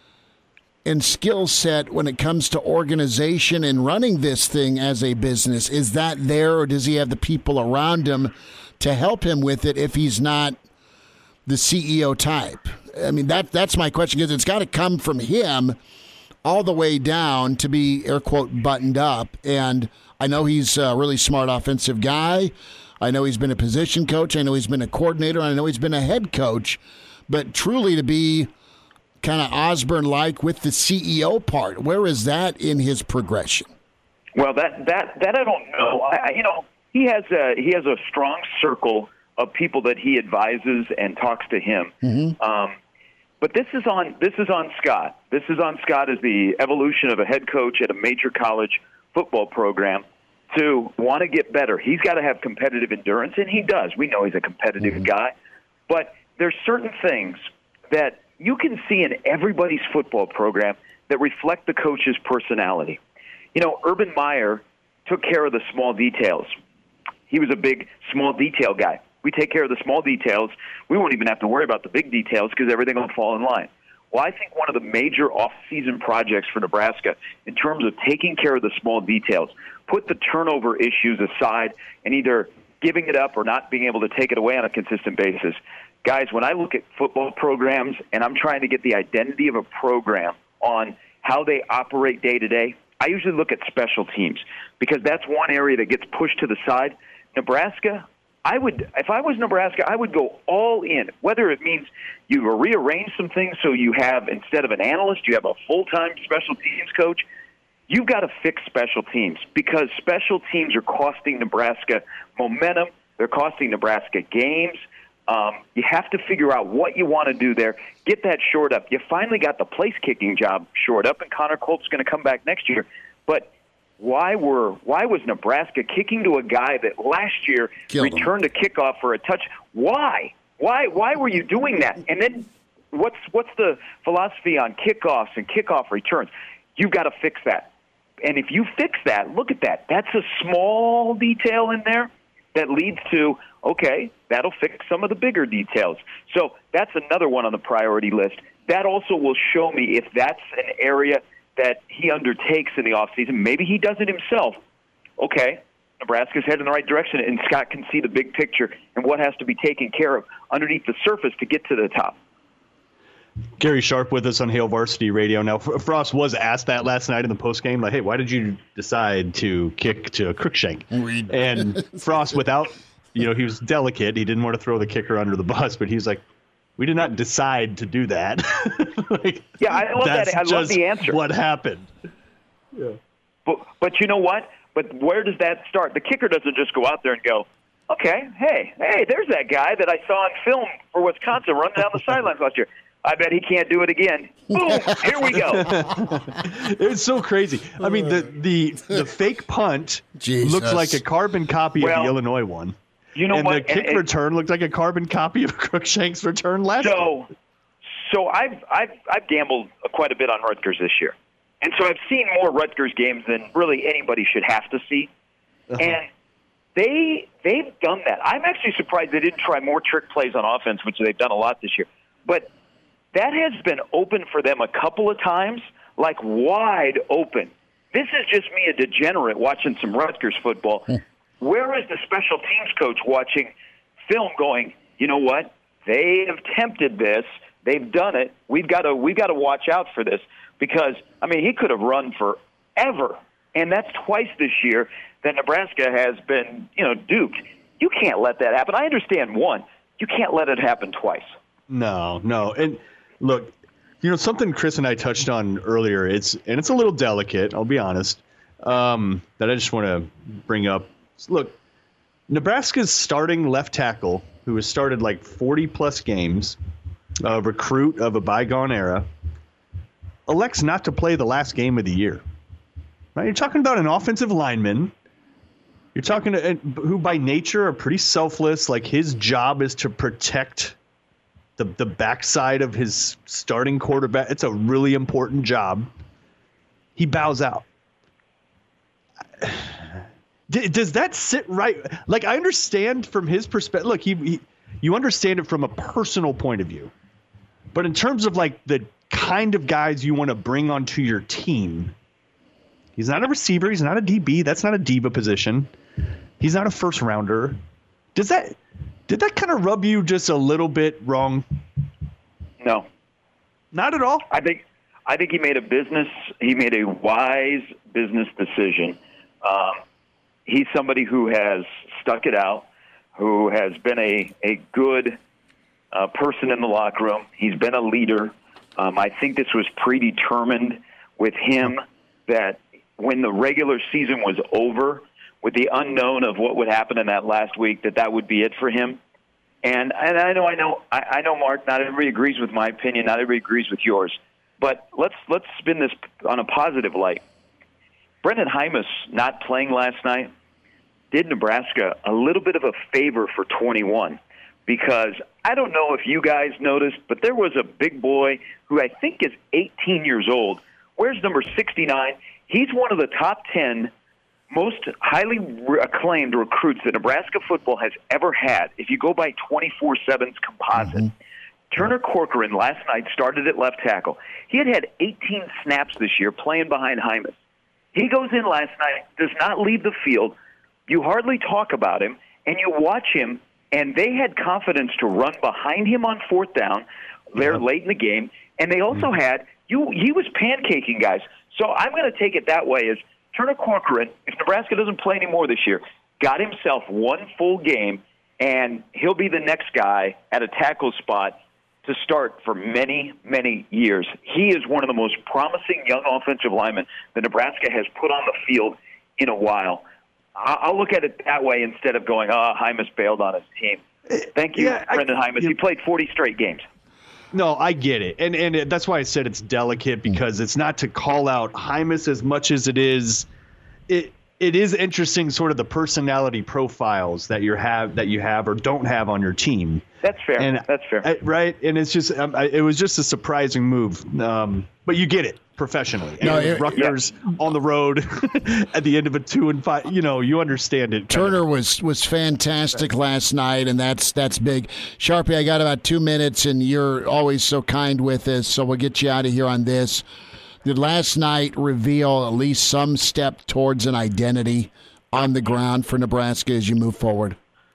and skill set when it comes to organization and running this thing as a business, is that there, or does he have the people around him to help him with it if he's not the C E O type? I mean, that that's my question, because it's got to come from him all the way down to be, air quote, buttoned up. And I know he's a really smart offensive guy. I know he's been a position coach. I know he's been a coordinator. I know he's been a head coach. But truly to be kind of Osborne-like with the C E O part, where is that in his progression? Well, that that that I don't know. I, you know, he has a he has a strong circle of people that he advises and talks to him. Mm-hmm. Um, but this is on this is on Scott. This is on Scott as the evolution of a head coach at a major college football program to want to get better. He's got to have competitive endurance, and he does. We know he's a competitive mm-hmm. guy, but there's certain things that you can see in everybody's football program that reflect the coach's personality. You know, Urban Meyer took care of the small details. He was a big small detail guy. We take care of the small details. We won't even have to worry about the big details because everything will fall in line. Well, I think one of the major off-season projects for Nebraska in terms of taking care of the small details, put the turnover issues aside and either giving it up or not being able to take it away on a consistent basis. Guys, when I look at football programs and I'm trying to get the identity of a program on how they operate day to day, I usually look at special teams because that's one area that gets pushed to the side. Nebraska, I would, if I was Nebraska, I would go all in, whether it means you rearrange some things so you have, instead of an analyst, you have a full-time special teams coach. You've got to fix special teams because special teams are costing Nebraska momentum. They're costing Nebraska games. Um, you have to figure out what you want to do there. Get that shored up. You finally got the place-kicking job shored up, and Connor Colt's going to come back next year. But why were why was Nebraska kicking to a guy that last year Killed returned him. a kickoff for a touch? Why? Why? Why were you doing that? And then what's what's the philosophy on kickoffs and kickoff returns? You've got to fix that. And if you fix that, look at that. That's a small detail in there that leads to, okay, that'll fix some of the bigger details. So that's another one on the priority list. That also will show me if that's an area that he undertakes in the offseason. Maybe he does it himself. Okay, Nebraska's headed in the right direction, and Scott can see the big picture and what has to be taken care of underneath the surface to get to the top. Gary Sharp with us on Hail Varsity Radio. Now, Frost was asked that last night in the postgame, like, hey, why did you decide to kick to Cruikshank? And Frost, without, you know, he was delicate. He didn't want to throw the kicker under the bus, but he's like, we did not decide to do that. like, yeah, I love that's that. I love just the answer. What happened? Yeah. But, but you know what? But But where does that start? The kicker doesn't just go out there and go, okay, hey, hey, there's that guy that I saw on film for Wisconsin running down the sidelines last year. I bet he can't do it again. Boom, here we go. It's so crazy. I mean, the the, the fake punt Jesus. looks like a carbon copy well, of the Illinois one. You know and what? the kick and, and, return looked like a carbon copy of Crookshank's return last year. So, so I've, I've, I've gambled quite a bit on Rutgers this year. And so I've seen more Rutgers games than really anybody should have to see. Uh-huh. And they, they've done that. I'm actually surprised they didn't try more trick plays on offense, which they've done a lot this year. But that has been open for them a couple of times, like wide open. This is just me, a degenerate, watching some Rutgers football. Where is the special teams coach watching film going, you know what? They have tempted this. They've done it. We've got to we've got to watch out for this because, I mean, he could have run forever. And that's twice this year that Nebraska has been, you know, duped. You can't let that happen. I understand one. You can't let it happen twice. No, no. And look, you know, something Chris and I touched on earlier, it's and it's a little delicate, I'll be honest, um, that I just want to bring up. Look, Nebraska's starting left tackle, who has started like forty-plus games, a recruit of a bygone era, elects not to play the last game of the year. Right? You're talking about an offensive lineman. You're talking to who by nature are pretty selfless. Like his job is to protect the the backside of his starting quarterback. It's a really important job. He bows out. D- does that sit right? Like, I understand from his perspective. Look, he, he you understand it from a personal point of view. But in terms of, like, the kind of guys you want to bring onto your team, he's not a receiver. He's not a D B. That's not a diva position. He's not a first rounder. Does that did that kind of rub you just a little bit wrong? No. Not at all? I think I think he made a business he made a wise business decision. Um, he's somebody who has stuck it out, who has been a, a good uh, person in the locker room. He's been a leader. Um, I think this was predetermined with him that when the regular season was over, with the unknown of what would happen in that last week, that that would be it for him. And and I know, I know, I, I know, Mark. Not everybody agrees with my opinion. Not everybody agrees with yours. But let's let's spin this on a positive light. Brendan Hymas not playing last night did Nebraska a little bit of a favor for twenty-one, because I don't know if you guys noticed, but there was a big boy who I think is eighteen years old. Where's number sixty-nine? He's one of the top ten most highly re- acclaimed recruits that Nebraska football has ever had, if you go by twenty-four seven's composite. Mm-hmm. Turner Corcoran last night started at left tackle. He had had eighteen snaps this year playing behind Hymas. He goes in last night, does not leave the field. You hardly talk about him, and you watch him, and they had confidence to run behind him on fourth down there yeah. late in the game, and they also mm-hmm. had you. He was pancaking guys. So I'm going to take it that way as Turner Corcoran, if Nebraska doesn't play anymore this year, got himself one full game, and he'll be the next guy at a tackle spot to start for many, many years. He is one of the most promising young offensive linemen that Nebraska has put on the field in a while. I'll look at it that way instead of going, oh, Hymas bailed on his team. Thank you, yeah, Brendan I, Hymas. He played forty straight games. No, I get it. And and that's why I said it's delicate, because it's not to call out Hymas as much as it is it it is interesting, sort of the personality profiles that you have that you have or don't have on your team. That's fair. And that's fair. I, right? And it's just um, I, it was just a surprising move. Um, but you get it professionally. No, and it, Rutgers yeah. on the road at the end of a two and five. You know, you understand it. Turner was was fantastic last night, and that's that's big. Sharpie, I got about two minutes, and you're always so kind with us, so we'll get you out of here on this. Did last night reveal at least some step towards an identity on the ground for Nebraska as you move forward?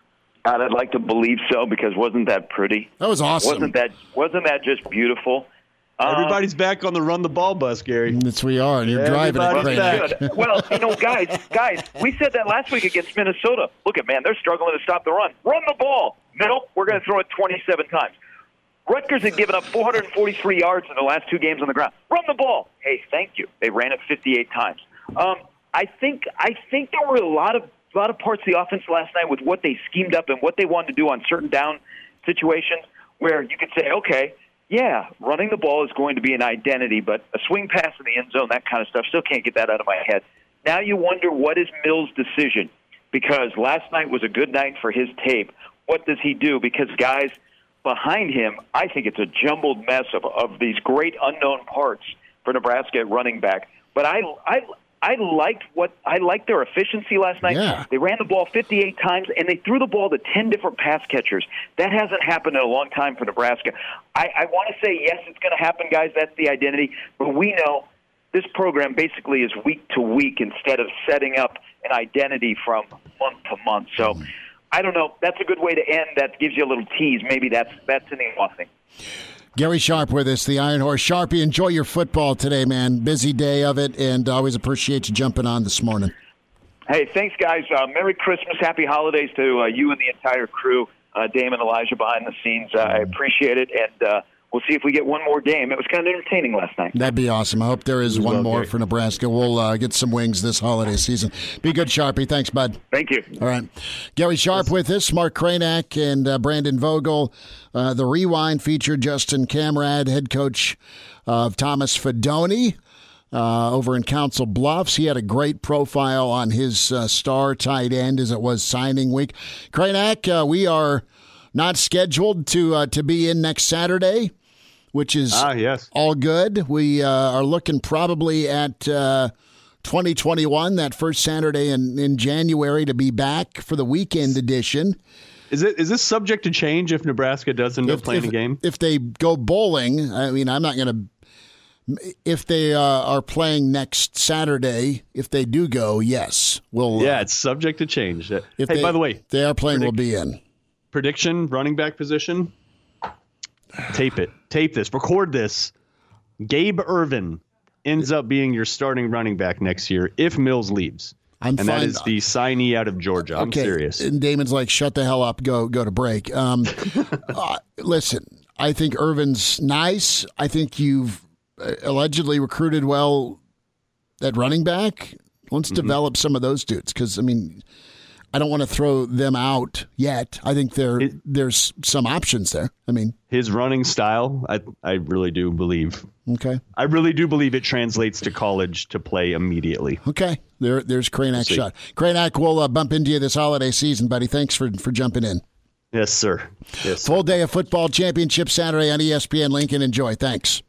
I'd like to believe so, because wasn't that pretty? That was awesome. Wasn't that wasn't that just beautiful? Everybody's um, back on the run the ball bus, Gary. Yes, we are, and you're Everybody's driving it back. Well, you know, guys, guys, we said that last week against Minnesota. Look at, man, they're struggling to stop the run. Run the ball. Nope, we're going to throw it twenty-seven times. Rutgers had given up four hundred forty-three yards in the last two games on the ground. Run the ball. Hey, thank you. They ran it fifty-eight times. Um, I think I think there were a lot of a lot of parts of the offense last night with what they schemed up and what they wanted to do on certain down situations where you could say, okay, yeah, running the ball is going to be an identity, but a swing pass in the end zone, that kind of stuff, still can't get that out of my head. Now you wonder, what is Mills' decision? Because last night was a good night for his tape. What does he do? Because guys behind him, I think it's a jumbled mess of, of these great unknown parts for Nebraska at running back. But I, I, I liked what I liked their efficiency last night. Yeah. They ran the ball fifty-eight times, and they threw the ball to ten different pass catchers. That hasn't happened in a long time for Nebraska. I, I want to say, yes, it's going to happen, guys. That's the identity. But we know this program basically is week to week instead of setting up an identity from month to month. So I don't know. That's a good way to end. That gives you a little tease. Maybe that's that's in the offing. Gary Sharp with us, the Iron Horse. Sharpie, enjoy your football today, man. Busy day of it, and always appreciate you jumping on this morning. Hey, thanks, guys. Uh, Merry Christmas, Happy Holidays to uh, you and the entire crew, uh, Damon, Elijah behind the scenes. Uh, I appreciate it, and uh, we'll see if we get one more game. It was kind of entertaining last night. That'd be awesome. I hope there is one well, more Gary. for Nebraska. We'll uh, get some wings this holiday season. Be good, Sharpie. Thanks, bud. Thank you. All right. Gary Sharp with us, Mark Kranak and uh, Brandon Vogel. Uh, the Rewind featured Justin Camrad, head coach of Thomas Fedoni uh, over in Council Bluffs. He had a great profile on his uh, star tight end as it was signing week. Kranak, uh, we are not scheduled to uh, to be in next Saturday, which is ah, yes. all good. We uh, are looking probably at uh, twenty twenty-one, that first Saturday in, in January, to be back for the weekend edition. Is it is this subject to change if Nebraska does end up playing if, a game? If they go bowling, I mean, I'm not going to. If they uh, are playing next Saturday, if they do go, yes, we'll. Yeah, uh, it's subject to change. Hey, they, by the way, they are playing. predict- We'll be in. Prediction: running back position. Tape it. Tape this. Record this. Gabe Ervin ends up being your starting running back next year if Mills leaves. I'm and fine. that is the signee out of Georgia. I'm okay. serious. And Damon's like, shut the hell up. Go go to break. Um, uh, listen, I think Irvin's nice. I think you've allegedly recruited well at running back. Let's mm-hmm. develop some of those dudes because, I mean, I don't want to throw them out yet. I think there it, there's some options there. I mean, his running style, I I really do believe. Okay. I really do believe it translates to college to play immediately. Okay. There, there's Kranak's we'll shot. Kranak, we'll uh, bump into you this holiday season, buddy. Thanks for, for jumping in. Yes, sir. Yes. Full day of football championship Saturday on E S P N Lincoln. Enjoy. Thanks.